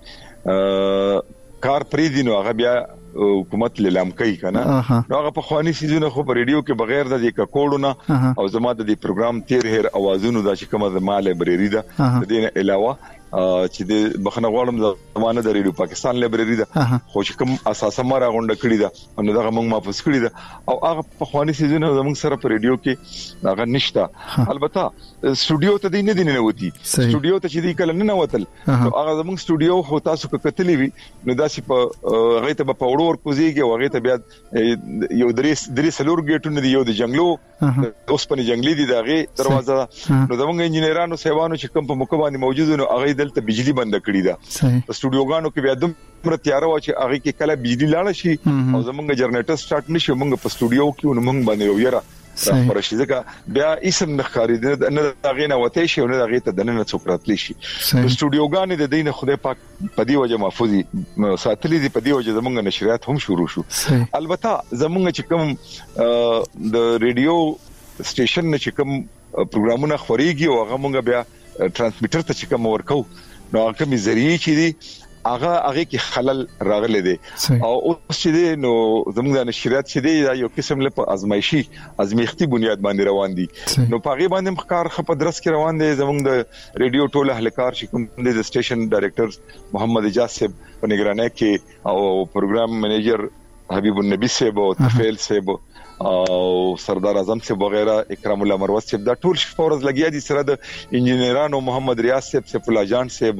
S16: کار پرې دي نو هغه بیا حکومت لیلام کوي کنه نو هغه په خواني سيزونه خو په ریډیو کې بغیر د دې ککوړونه او زما د دې پروګرام تیر هر اوازونو دا چې کومه د مال لایبرری ده د دې علاوه چې د بخنه غواړم د زمانه د ریډیو پاکستان لایبرری ده خو چې کوم اساسه مره غونډه کړی ده نو دا موږ محفوظ کړی ده او هغه په خواني سيزونه زموږ سره په ریډیو کې هغه نشته البته سټوډیو ته دی نه دی نه وتی سټوډیو ته چې دی کله نه وتل نو هغه زموږ سټوډیو خو تاسو کتلې وي نو داسې په هغه ته په وړور کوزيږي او هغه ته بیا یو درې سلور گیټونه دی یو د جنگلو اوس په جنگلي دي دغه دروازه نو زموږ انجنیرانو سیوانو چې کوم په موقع باندې موجود نو هغه دلته بجلی بند کړی ده په سټوډیوګانو کې بیا دومره تیار و چې هغه کې کله بجلی لاړ شي او زمونږ جنریټر سٹارټ نشي موږ په سټوډیو کې نو موږ باندې یو یاره پرشي ځکه بیا اسم نخاري نه دغه نه وته شي نه دغه ته دنه څوکراتلی شي سټوډیوګان د دینه خدای پاک په دی وجه محفوظي ساتلې دي په دی وجه زمونږ نشریات هم شروع شو البته زمونږ چې کوم د ریډیو سټیشن نه چې کوم پروګرامونه خوريږي او هغه مونږ بیا ترانسمیټر ته چې کوم ورکو نو هغه می ذریعہ چې دي هغه کې خلل راغلی دی او اوس چې نو زموږ د نشریات چې دی یو قسم له ازمایښتي بنیاد باندې روان دي نو پاغي باندې مخکار خپ درس کې روان دي زموږ د ریډیو ټوله اهلکار چې کوم د سټیشن ډایریکټر محمد اجاز صاحب په نگرانۍ کې او پروګرام منیجر حبیب النبی صاحب او تفیل صاحب او سردار اعظم صاحب وغیرہ اکرام الله مروت صاحب دا ټول شپورز لګیا دي سره د انجینرانو محمد ریاض صاحب سیف الله جان صاحب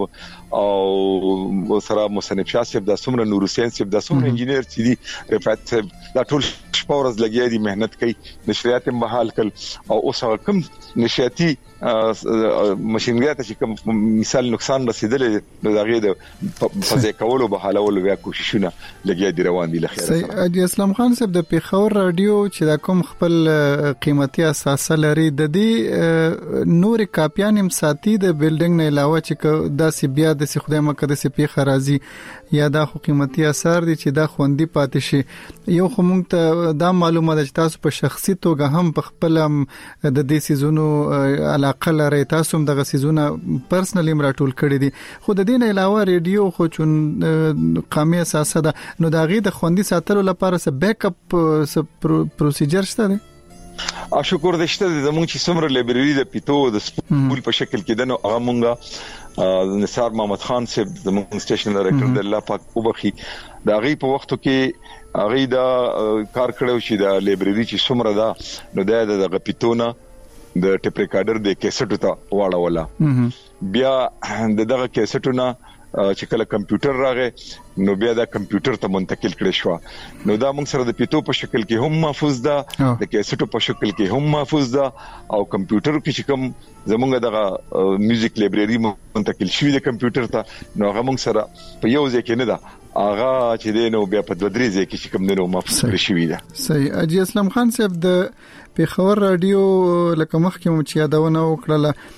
S16: او سره مصنف شاه صاحب د سمره نور حسین صاحب د سمره انجینر چې دي رفعت صاحب دا ټول شپورز لګیا دي مهنت کوي نشریات هم بحال کړ او اوس کوم نشریاتي ماشينګیا ته چې کوم مثال نقصان رسیدلې د هغه د فزې کولو بحالولو بیا کوششونه لګیا دي روان دي لخير
S6: سره اجي اسلام خان صاحب د پیښور رادیو چې دا کوم خپل قیمتي اساسه لري د دې نور کاپیان هم ساتي د بلډینګ نه علاوه چې دا سی بیا د خدای مقدس پیښه راځي یا دا خو قیمتي اثر دي چې دا خوندي پاتې شي یو خو مونږ ته دا معلومه ده چې تاسو په شخصي توګه هم په خپل د دې سيزونو علاقه لري تاسو هم د سيزونو پرسنلی مراټول کړی دي خو د دې نه علاوه ریډیو خو چون قامي اساسه ده نو دا غي د خوندي ساتلو لپاره څه بیک اپ پروسیجر شته دي
S16: شکر دې شته زموږ چې سمره لایبرری د پیټو د سپول په شکل کې دنو هغه مونږه نثار محمد خان صاحب زموږ سټیشن ډایریکټر د الله پاک وبخي دا غي په وختو کې هغه دا کار کړو چې د لایبرری چې سمره دا نو د غپیتونه د ټیپ ریکارډر د کیسټو ته واړوله بیا دغه کیسټونه چې کله کمپیوټر راغی نو بیا دا کمپیوټر ته منتقل کړی شو نو دا موږ سره د پیټو په شکل کې هم محفوظ ده د کیسټو په شکل کې هم محفوظ ده او کمپیوټر کې چې کوم زمونږ دغه میوزیک لایبرری منتقل شوی د کمپیوټر ته نو هغه موږ سره په یو ځای کې نه ده هغه چې دینو بیا په دوه درې ځای کې چې کوم دینو محفوظ کړی شوی ده
S6: صحیح اجي اسلام خان صاحب د پیښور رادیو لکه مخکې مو چې یادونه وکړه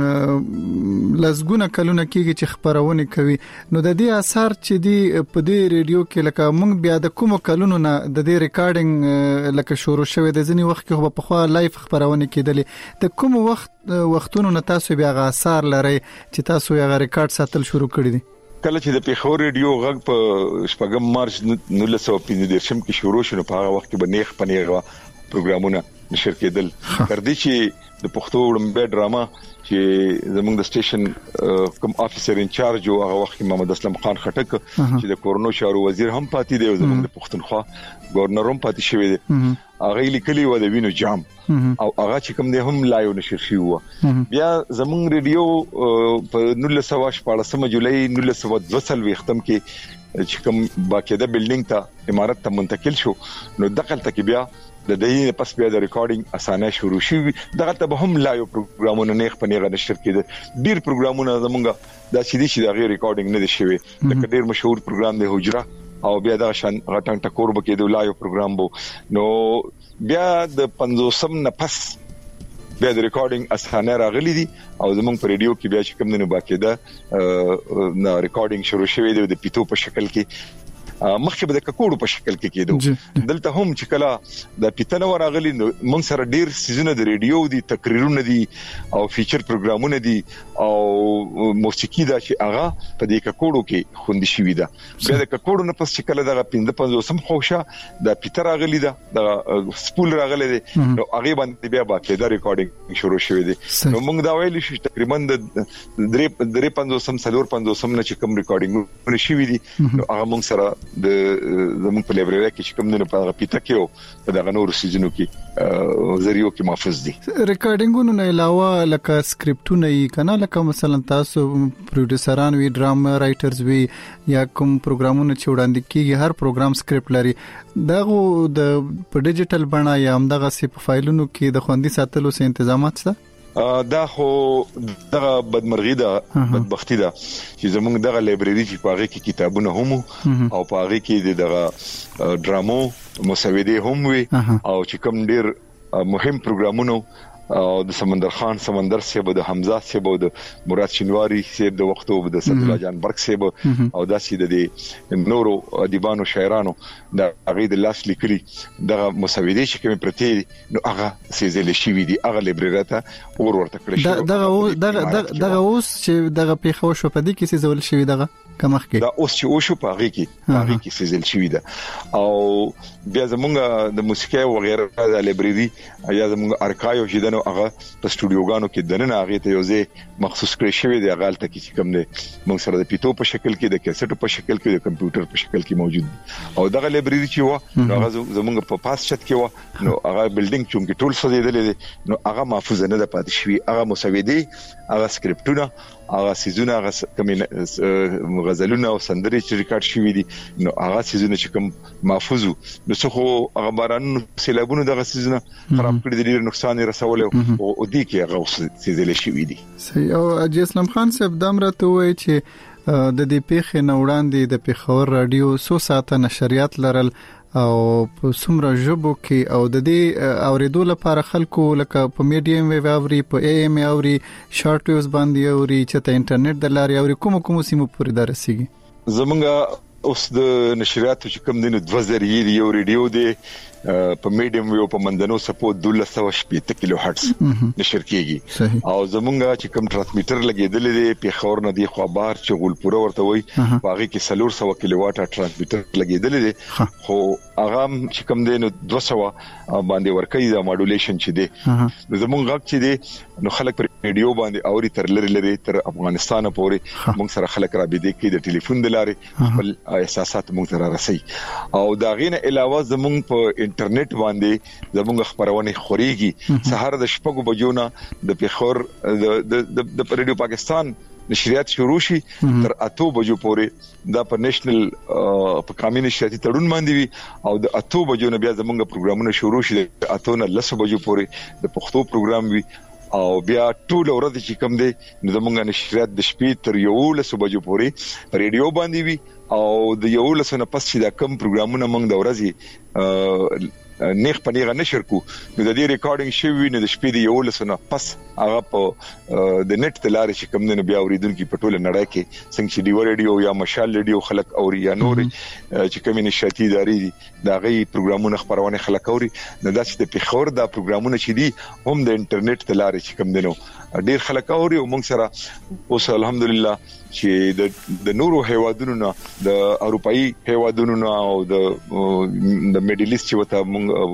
S6: لزګونه کلونه کېږي چې خبرونه کوي نو د دې اثر چې دی په دې ریډیو کې لکه موږ بیا د کوم کلونو نه د دې ریکارډینګ لکه شروع شوه د ځنی وخت کې په خو لایف خبرونه کېدلې د کوم وختونو نه تاسو بیا غا اثر لري چې تاسو یې غا ریکارډ ساتل شروع کړی دي
S16: کله چې د پیښور ریډیو غږ په شپږم مارچ 1915 کې شروع شونه په هغه وخت کې بنیخ پنیغه پروګرامونه نشر کېدل تر دې چې د پښتو وړمبه ډراما چې زموږ د سټیشن کوم افیسر انچارج او هغه وخت محمد اسلم خان خټک چې د کورونو شارو وزیر هم پاتې دی او زموږ د پښتونخوا گورنر هم پاتې شوی دی هغه لیکلی و د وینو جام او هغه چې کوم دی هم لایو نشر شي و بیا زموږ ریډیو په 1914 جولای 1922 ختم کې چې کوم باقاعده بلډینګ ته امارت ته منتقل شو نو دغه تک بیا د دې پس بیا د ریکارډینګ اسانه شروع شي دغه ته به هم لایو پروګرامونه نه خپنیغه نشر کېده ډیر پروګرامونه زمونږه د سیدي چې د ریکارډینګ نه دي شوی د ډیر مشهور پروګرام دی حجره او بیا د شان غټنګ ټکور بکې د لایو پروګرام بو نو بیا د 500 نه پس بیا د ریکارډینګ اسانه راغلي دي او زمونږ په ریډیو کې بیا چې کوم نه باقاعده نه ریکارډینګ شروع شوی دی د پیټو په شکل کې مخکې به د ککوړو په شکل کې کېدو دلته هم چې کله د پیتنه ورغلي موږ سره ډیر سيزونه د ریډیو دي تقریرونه دي او فیچر پروګرامونه دي او موسیقي دا چې هغه په دې ککوړو کې خوندي شوی ده بیا د ککوړو نه پس چې کله دغه 55 سم خوښه د پیتر راغلي ده د سپول راغلي دي نو هغه باندې بیا باقاعده ریکارډینګ شروع شوی دی نو موږ دا ویل شو تقریبا د 53 سم 54 سم نه چې کوم ریکارډینګ شوی دي نو هغه موږ سره د زموږ په لایبرری کې چې کوم نه په پیټه کې او د غنور سيزونو کې زریو کې محفوظ دي
S6: ریکارډینګونو نه علاوه لکه سکرپټونه یې کنه لکه مثلا تاسو پروډوسران وی ډراما رائټرز وی یا کوم پروګرامونه چې وړاندې کیږي هر پروګرام سکرپټ لري دغه د په ډیجیټل بڼه یا هم دغه سی په فایلونو کې د خوندي ساتلو څه تنظیمات شته
S16: دا خو دغه بدمرغي ده بدبختی ده چې زموږ دغه لایبرری چې پاغه کې کتابونه هم او پاغه کې دغه ډرامو مسویده هم وي او چې کوم ډیر مهم پروګرامونه او د سمندر خان سمندر سیب د حمزه سیب او د مراد شینواری سیب د وختو د صدلا جان برک سیب او داسې د نورو ادیبانو شاعرانو د هغه د لاس لیکلي د مسودې چې کوم پرتی نو هغه سیزل شي وي دي هغه لیبرری ته ورته کړی شي
S6: دغه اوس چې دغه پیښو شو په دې کې سیزل شي دغه کمخ کې
S16: دا اوس چې او شو په هغه کې سیزل شي ده او بیا زمونږ د موسیقي او غیره د لیبرری یا زمونږ ارکایو چې دنو هغه په سټوډیوګانو کې دننه هغه ته یو ځای مخصوص کړی شوی دی هغه ته کې کوم نه موږ سره د پیټو په شکل کې د کیسټو په شکل کې د کمپیوټر په شکل کې موجود دي او دغه لیبرری چې و نو هغه زمونږ په پاس چت کې و نو هغه بلډینګ چې ټول سوځیدل دي نو هغه محفوظ نه ده پاتې شوی هغه مسودې هغه سکرپټونه هغه سيزونه هغه کوم غزلونه او سندري چې ریکارډ شوی دي نو هغه سيزونه چې کوم محفوظ نو څه خو هغه باران سیلابونه دغه سيزونه خراب کړی دي ډیر نقصان رسول او دې کې هغه سيزل شوی دي
S6: صحیح او اجي اسلام خان صاحب دمرته وایي چې د دې پیښې نو وړاندې د پیښور رادیو 100 ساعته نشریات لرل او په څومره ژبو کې او د دې اوریدو لپاره خلکو لکه په میډیم ویو اوري په اي ام اوري شارټ ویوز باندې اوري چې ته انټرنیټ د لارې اوري کوم سیمو پورې درسيږي
S16: زمونږ اوس د نشریاتو چې کوم دینو 2000 یو ریډیو دی په میډیم ویو په مندنو سپو 1280 کیلو هرتز نشر کیږي او زمونږ چې کوم ترانسمیټر لګیدل دی په خور نه دی خو بار چې غولپوره ورته وای هغه کې 300 کیلو واټ ترانسمیټر لګیدل دی خو هغه چې کوم دی نو 200 باندې ورکې دا ماډولیشن چې دی زمونږ غږ چې دی نو خلک پر ریډیو باندې اوري تر لری تر افغانستان پورې موږ سره خلک را بيدې کې د ټلیفون د لارې خپل احساسات موږ سره رسي او دا غینه علاوه زمونږ په انټرنیټ باندې زموږ خبرونه خوريږي سحر د شپږو بجو نه د پیښور د ریډیو پاکستان نشریات شروع شي تر 8 بجو پورې دا په نېشنل په قانوني نشریاتي تړون باندې وي او د 8 بجو نه بیا زموږ پروګرامونه شروع شي د 8 نه 10 بجو پورې د پښتو پروګرام وي او بیا ټول ورځ چې کوم دی نو زموږ نشریات د شپې تر 11 بجو پورې ریډیو باندې وي او د 11 نه پس چې دا کوم پروګرامونه موږ د ورځې نیخ پنیغه نشر کو نو د دې ریکارډینګ شوی نه د شپې د 11 نه پس هغه په د نت تلارې چې کوم نه بیا اوریدونکو په ټوله نړۍ کې څنګه چې دی ریډیو یا مشال ریډیو خلک اوري یا نور چې کوم نشاتی داري دا غي پروګرامونه خبرونه خلک اوري نو دا چې د پیښور دا پروګرامونه چې دي هم د انټرنیټ تلارې چې کوم دنو ډیر خلک اوري او موږ سره اوس الحمدلله چې د نورو هیوادونو نه د اروپאי هیوادونو نه او د میډلیست چې وته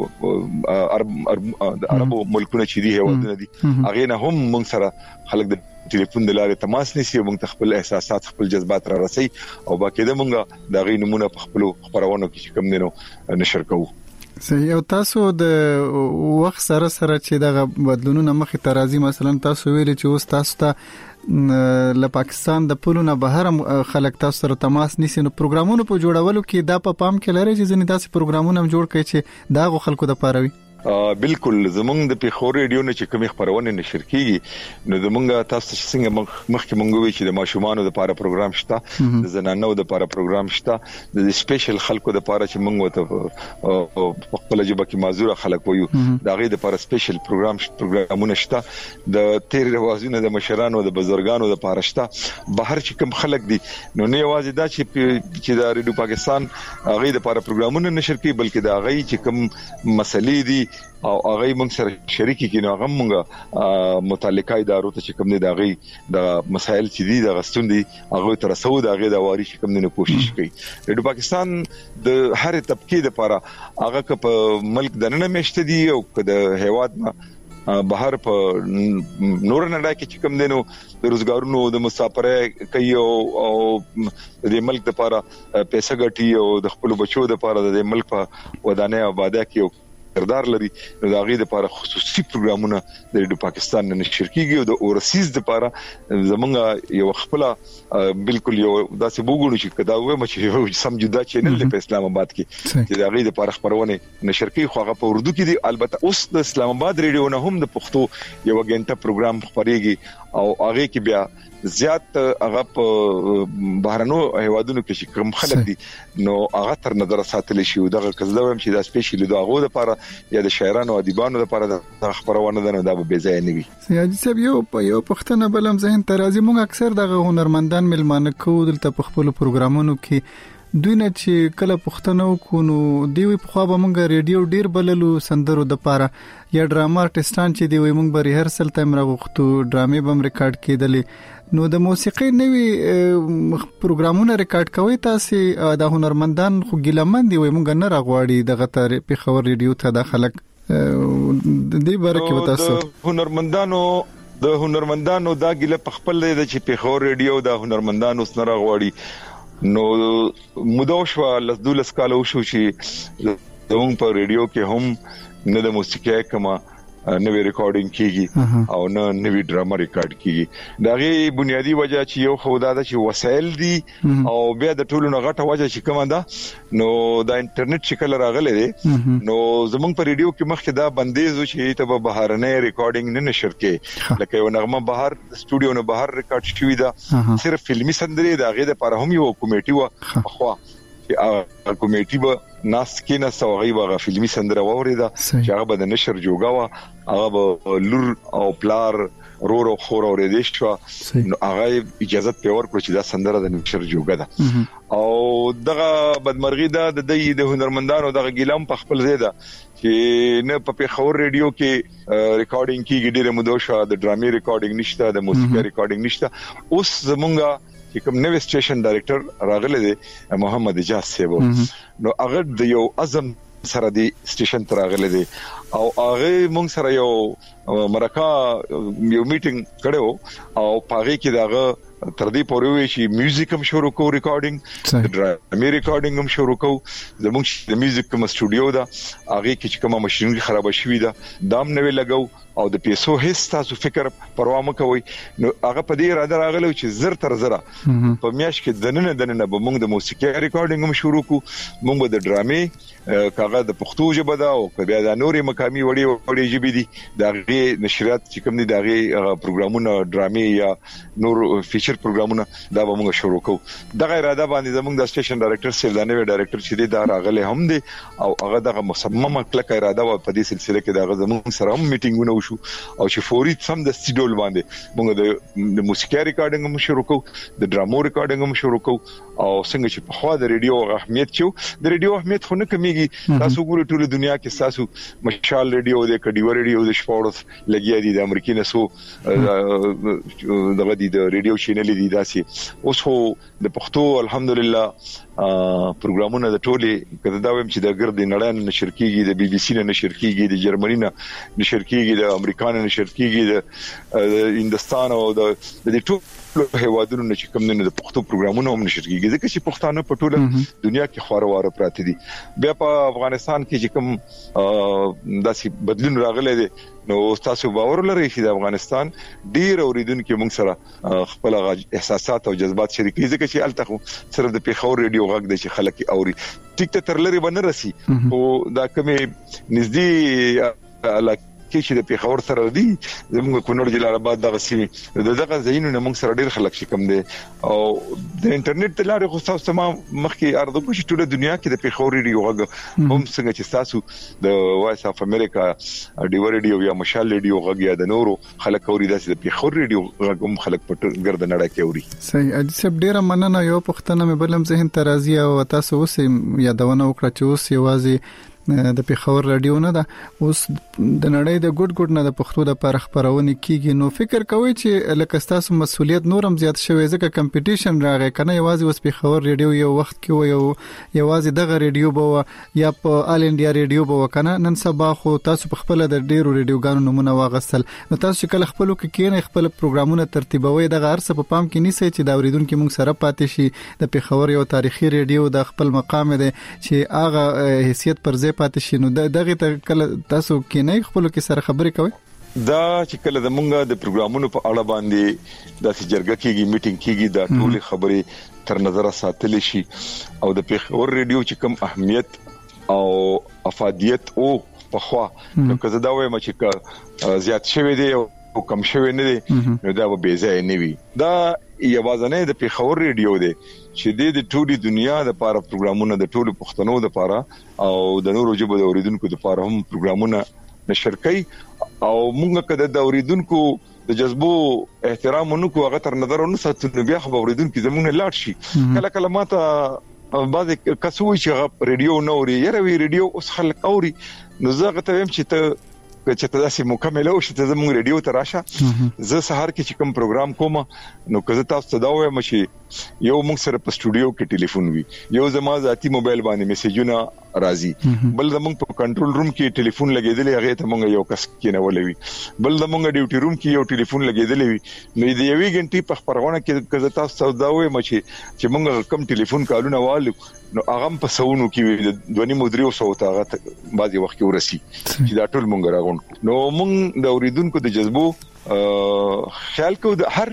S16: موږ عربو ملکونو چې دي هیوادونه دي هغه نه هم موږ سره خلک د ټلیفون د لارې تماس نیسي موږ خپل احساسات خپل جذبات را رسي او باقاعده موږ د غي نمونه په خپل خبرونو کې کوم دینو نشر کوو
S6: صحیح او تاسو د وخت سره چې دغه بدلونونه مخې ته راځي مثلا تاسو ویل چې اوس تاسو ته له پاکستان د پولونو بهر خلک تاسو سره تماس نیسي نو پروګرامونو په جوړولو کې دا په پام کې لري چې ځینې داسې پروګرامونه هم جوړ کړي چې دا خلکو د پاره وي
S16: بالکل زمونږ د پیښور ریډیو نه چې کومې خبرونه نشر کیږي نو زمونږ تاسو څنګه مخکې مونږ وی چې د ماشومانو لپاره پروګرام شته د زنانو لپاره پروګرام شته د سپیشل خلکو لپاره چې مونږ وته خپل جبه کې معذور خلک وایو دا غي لپاره سپیشل پروګرامونه شته د تیر روازونو د مشرانو د بزرګانو لپاره شته بهر چې کوم خلک دي نو نه یوازې دا چې د ریډیو پاکستان غي لپاره پروګرامونه نشر کوي بلکې دا غي چې کوم مسلې دي او هغه موږ سره شریک کینو هغه موږ متعلقه ادارو ته چې کوم دي دا غي د مسایل چې دي د غستون دي هغه تر څو دا غي د واري چې کوم دي کوشش کوي ریډیو پاکستان د هر طبقه لپاره هغه په ملک دننه مشته دي او د هیواد بهر په نور نړۍ کې چې کوم دینو د روزګارونو د مسافرۍ کوي او د ملک لپاره پیسې ګټي او د خپل بچو لپاره د ملک په ودانۍ آبادی کې کردار لري نو دا غي د لپاره خصوصي پروګرامونه د ریډیو پاکستان نه نشر کیږي او د اورسیز د لپاره زمونږ یو خپل بالکل یو داسې وګورو چې کدا و چې سم جدا چینل په اسلام آباد کې چې دا غي د لپاره خبرونه نشر کوي خو هغه په اردو کې دي البته اوس د اسلام آباد ریډیو نه هم د پښتو یو غنټه پروګرام خبريږي او هغه کې بیا زیات هغه په بهرنو هیوادونو کې کوم خلک دي نو هغه تر نظر ساتل شي دغه کزلوم چې دا سپیشلی دغه لپاره یا د شاعرانو او ادیبانو لپاره د خبرونه ده نو دا به ځای نه وي.
S6: سیاجي صاحب یو پښتنه بلم ذهن ترازی مونږ اکثر دغه هنرمندان ملمانه کوو دلته په خپل پروګرامونو کې دوی نه چې کله پښتنه وکونو دی په خو به مونږ ریډیو ډیر بللو سندرو د پاره یا ډراما آرټستان چې دی مونږ به ریهرسل تایم راغوختو ډرامې بم ریکارډ کېدلې نو د موسیقي نوي پروګرامونه ریکارډ کوي تاسو د هنرمندان خو ګلمن دی مونږ نه راغواړي دغه تر په خبر ریډیو ته داخلك دې باره کې وتاسو د هنرمندانو دا ګله په خپل د چې په خبر ریډیو د هنرمندانو سره راغواړي نو مدوشوا لزدولس کالو شو چې زموږ په ریډیو کې هم نه د موسیقي کما نوې ریکارډینګ کیږي او نه نوې ډراما ریکارډ کیږي داغه بنیادی وجہ چې یو خدا د چې وسایل دي او بیا د ټولو نه غټه وجہ چې کومه ده نو د انټرنیټ شکل راغلی دی نو زموږ په ریډیو کې مخکې دا بندیز چې ته به بهرنه ریکارډینګ نه نشر کې لکه یو نغمه بهر سټوډیو نه بهر ریکارډ شوی دا صرف فلمي سندرې داغه لپاره هم یو کمیټي و خو کمیټي به ناس کې نه سوغي وغه فلمي سندره ووريده چې هغه به د نشر جوګاوه هغه به لور او پلار رورو خور اورېدې شو نو هغه اجازه په ورکړه چې دا سندره د نشر جوګه ده او دغه بدمرغي ده د هنرمندانو دغه ګیلم په خپل ځای ده چې نه په خبر ریډیو کې ریکارډینګ کیږي ډیره مدوشه د ډرامې ریکارډینګ نشته د موسیقي ریکارډینګ نشته اوس زمونږه چې کوم نوې سټیشن ډایریکټر راغله دی محمد اجاز صاحب نو هغه د یو عزم سره دی سټیشن تر راغله دی او هغه مونږ سره یو مرکه یو میټینګ کړو او پاره کې داغه تر دې پورې وی چې میوزیک هم شروع کو ریکارډینګ د ډرامې ریکارډینګ هم شروع کو زموږ د میوزیک کوم سټوډیو دا هغه کې چې کومه ماشينري خراب شوې ده دام نه لګاو او د پیسو هیڅ تاسو فکر پروا مه کوئ نو هغه په دې اراده راغلو چې زر تر زره په میاش کې دننه به موږ د موسیقي ریکارډینګ هم شروع کو موږ به د ډرامې کاغه د پښتو ژبه دا او بیا د نوري مقامي وړي ژبې دي د نشریات چې کوم دي دغه پروګرامونه ډرامې یا نور فیچر پروګرامونه دا به موږ شروع کوو دغه اراده باندې زموږ د سټیشن ډایریکټر سیلدانوي ډایریکټر چې دی دا راغله هم دي او هغه دغه مصممه کلکه اراده و په دې سلسله کې دغه زموږ سره هم میټینګونه او چې فوري سم د سټډول باندې موږ د موسیقي ریکارډینګ هم شروع کوو د ډرامو ریکارډینګ هم شروع کوو او څنګه چې په خوا د ریډیو اهمیت چې د ریډیو اهمیت خو نه کمیږي تاسو ګورئ ټول دنیا کې تاسو مشال ریډیو د کډیو ریډیو د شپورس لګیا دي د امریکای نسو دغه د ریډیو چینل دي داسې اوس خو د پښتو الحمدلله پروګرامونه د ټوله کده دا ویم چې د ګرد نړۍ نشر کیږي د بي بي سي نه نشر کیږي د جرمني نه نشر کیږي د امریکا نه نشر کیږي د هندستان او د ټولو هیوادونو نه چې کوم نه د پښتو پروګرامونه هم نشر کیږي ځکه چې پښتانه په ټوله دنیا کې خورواره پراته دي بیا په افغانستان کې چې کوم داسې بدلون راغلی دی نو تاسو باور لرئ چې د افغانستان ډیر اوریدونکو موږ سره خپل احساسات او جذبات شریکي ځکه چې الته صرف د پیښور ریډیو غږ د چې خلک اوري ټیک ته تر لري باندې راسي او دا کومه نږدې علاقه کې چې د پیښور سره دی زموږ کونړ جلال آباد دغه سیمه دغه ځایونو نه موږ سره ډیر خلک شي کم دي او د انټرنیټ د لارې خو تاسو ما مخکې ارزو کوم چې ټول دنیا کې د پیښور ریډیو غږ هم څنګه چې تاسو د وایس اف امریکا ډیو ریډیو یا مشال ریډیو غږ یا د نورو خلک اوري داسې د پیښور ریډیو غږ هم خلک په ګرد نړۍ کې اوري صحیح اجازه ډیره مننه یو پښتنه مې بلم ذهن ترازی او تاسو اوس یادونه وکړه چې اوس یوازې د پیښور رادیو نه ده اوس د نړۍ د ګډ نه د پښتو د پر خبرونه کیږي نو فکر کوئ چې لکه تاسو مسولیت نورم زیات شوی ځکه کمپټیشن راغی کنه یوازې اوس پیښور رادیو یو وخت کې یوازې دغه رادیو بو یا په آل انډیا رادیو بو کنه نن سبا خو تاسو په خپل د ډیرو رادیوګانو نمونه واغستل نو تاسو کله خپل کې خپل پروګرامونه ترتیبوي دغه ارسه په پام کې نیسي چې دا اوریدونکو موږ سره پاتې شي د پیښور یو تاریخي رادیو د خپل مقام دی چې هغه حیثیت پر ځای پاتې شي نو دغه کله تاسو کې نه خپل کې سره خبرې کوي
S16: دا چې کله د مونږه د پروګرامونو په اړه باندې د جرګه کېږي میټینګ کېږي دا ټول خبرې تر نظر ساتل شي او د پیښور ریډیو چې کوم اهمیت او افادیت او په خوا نو که زه دا وایم چې زیات شوی دی کم شوی نه دی نو دا به ځای نه وي. دا یوازنه د پیښور ریډیو دی چې د ټولي دنیا د لپاره پروګرامونه د ټولو پښتنو د لپاره او د نورو ژبو د اوریدونکو د لپاره هم پروګرامونه نشر کوي او موږ کده د اوریدونکو د جذبو احترام ونکو هغه تر نظر ونه ساتو بیا خو اوریدونکو زمونږ لاړ شي. کله کله ماته بعض کسوي چې ریډیو نه اوري یره وی ریډیو اوس خلک اوري نو زه غته ویم چې ته داسې مکمل او چې زموږ ریډیو ته راشه. زه سهار کې چې کوم پروګرام کوم نو که تاسو ته دا وایم چې یو موږ سره په سټوډیو کې ټلیفون وي, یو زما ذاتی موبایل باندې میسجونه راځي, بل زموږ په کنټرول روم کې ټلیفون لګیدلی هغه ته موږ یو کس کې نه ولوي, بل زموږ ډیوټي روم کې یو ټلیفون لګیدلی وي. نو د یوې غنټې په خبرونه کې که تاسو ته دا وایم چې موږ کوم ټلیفون کالونه والو نو هغه په سونو کې د 2.3 ته هغه بعضي وخت کې ورسي چې دا ټول مونږ راغون. نو مونږ د اوریدونکو د جذبو خیال کو د هر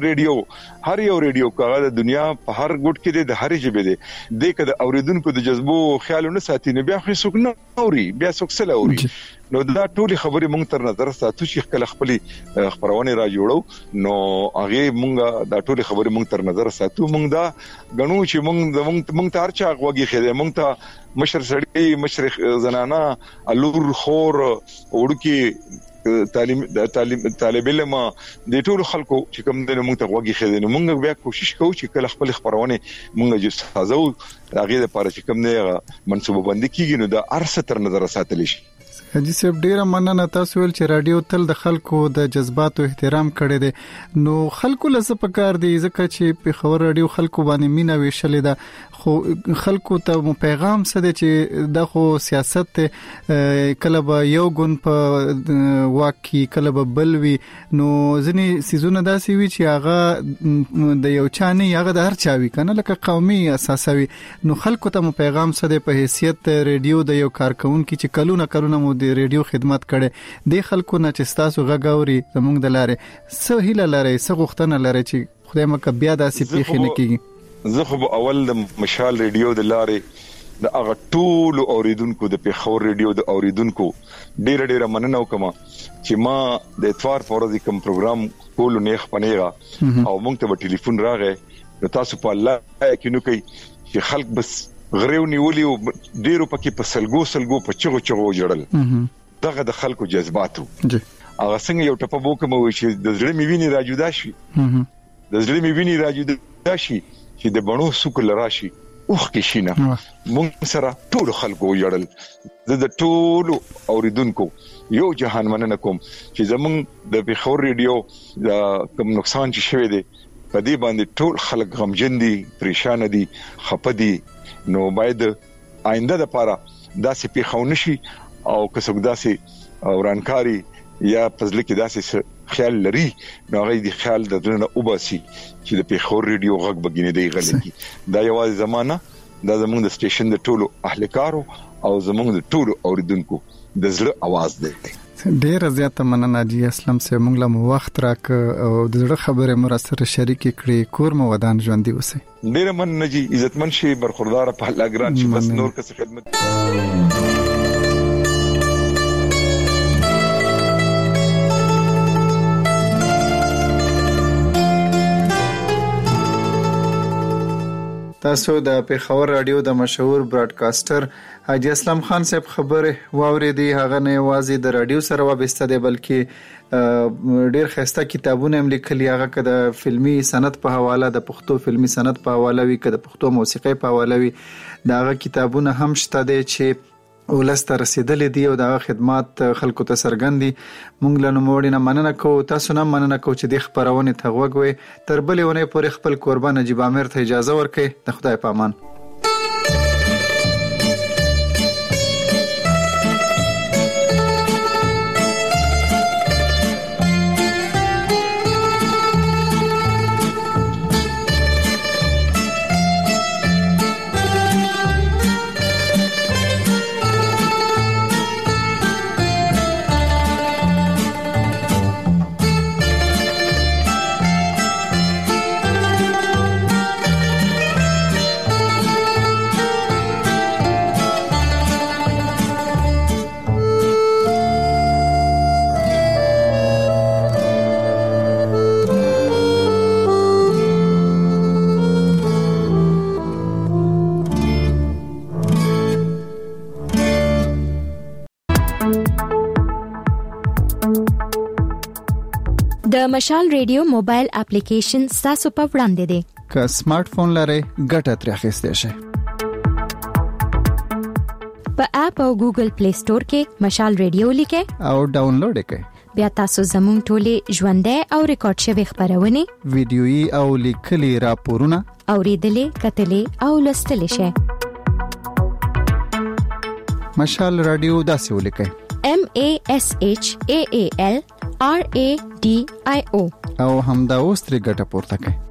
S16: یو ریډیو کاغه د دنیا په هر ګوټ کې د هر ژبه دی د کده اوریدونکو د جذبو خیال نه ساتي نه بیا خو څوک نه اوري بیا څوک سره اوري. نو دا ټول خبرې مونږ تر نظر ساتو چې خپل خبرونه را جوړو نو هغه مونږ دا ټول خبرې مونږ تر نظر ساتو. مونږ دا غنو چې مونږ ته هرچا غوږی خېده مونږ ته مشر سړی مشر زنانا الور خور وړکی طالب علم د ټول خلکو چې کوم د موږ ته غوږی خېدنه موږ بیا کوشش کوو چې کله خپل خبرونه موږ جس تازه هغه لپاره چې کوم نه منصوبه بندي کیږي نو د ارسه تر نظر ساتل شي.
S6: حاجی صاحب ډیره مننه تاسو ول چې رادیو تل د خلکو د جذباتو احترام کړی دی. نو خلکو لسه پکار دی ځکه چې په خبر رادیو خلکو باندې مینا ویشلې ده خو خلکو ته پیغام څه دی چې د خو سیاست کله به یو ګون په واکي کله به بلوي نو ځنی سيزونه داسي وي چې هغه د یو چانه هغه د هر چاوي کنه لکه قومي اساسوي. نو خلکو ته پیغام څه دی په حیثیت رادیو د یو کارکون کې چې کلونه مو د ریډیو خدمت کړي د خلکو نه چې تاسو غاوري زموږ د لارې څه هیله لري څه غوښتنه لري چې خدای مکه بیا داسې پیښې نه کیږي.
S16: زه خو اول د مشال ریډیو د لارې د هغه ټول اوریدونکو د پیښور ریډیو د اوریدونکو ډیره مننه وکم چې ما د اتوار پورې کوم پروګرام کول نه خپنیغه او مونږ ته ټلیفون راغی نو تاسو په الله کې نو کوي چې خلک بس غریو نیولې او ډیرو پکې په سلګو په چغو جوړل دغه د خلکو جذباتو هغه څنګه یو ټپه وکم چې د زړه میویني راجودا شي چې د بڼو سکول راشي اوخ کې شینه مونږ سره ټول خلکو جوړل. د ټول اوریدونکو یو جهان مننه کوم چې زمونږ د پیښور ریډیو د کوم نقصان چې شوی دی په دې باندې ټول خلک غمجن دي پریشان دي خپه دي. نو باید آینده لپاره داسې پیښونه شي او کڅوګ داسې ورانکاری یا پزله کې داسې خیال لري نو هغه د خیال د دنه وباسي چې د پیښور ریډیو غږ بګینه دی غلطي. دا یوازې زمانہ دا زموږ د سټیشن د ټولو اهلکارو او زموږ د ټولو اوریدونکو د زړه आवाज دی.
S6: ډیر زیاته مننه جی اسلام سه مونږ له وخت راک او د زړه خبره مر سره شریک کړي کور مو ودان ژوند دی وسه.
S16: ډیر مننه جی عزتمن شي برخوردار په لاګران شي بس نور کس خدمت.
S6: تاسو د پیښور رادیو د مشهور براډکاسټر حاجی اسلام خان صاحب خبره واوریدي. هغه نه یوازې د رادیو سره وابسته دی بلکې ډیر خسته کتابونه هم لیکلي هغه کده فلمي صنعت په حواله د پښتو فلمي صنعت په حواله وی کده پښتو موسیقي په حواله وی داغه کتابونه هم شته دي چې ولسته رسیدلې دي او دغه خدمات خلکو ته سرګندي. مونږ له نوموړي نه مننه کوو تاسو نه مننه کوو چې د خبرونه ته غوږوي. تر بلې ونې پورې خپل قربان نجیب امیر ته اجازه ورکړئ. د خدای په امان.
S10: د مشال ریډیو موبایل اپلیکیشن تاسو په وړاندې دی.
S6: که سمارټ فون لرئ ګټه ترې اخیستئ شئ.
S10: په اپ او ګوګل پلی سٹور کې مشال ریډیو لیکئ
S6: او ډاونلوډ کړئ.
S10: بیا تاسو زموږ ټولې ژوندۍ او ریکارډ شوی خبرونه
S6: ویډیويي او لیکلي راپورونه
S10: اوریدلې کتلې او لوستلې شئ.
S6: مشال رادیو داسې ولیکئ
S10: MASHAALRADIO
S6: او همدا اوس ترې ګټه پورته کړئ.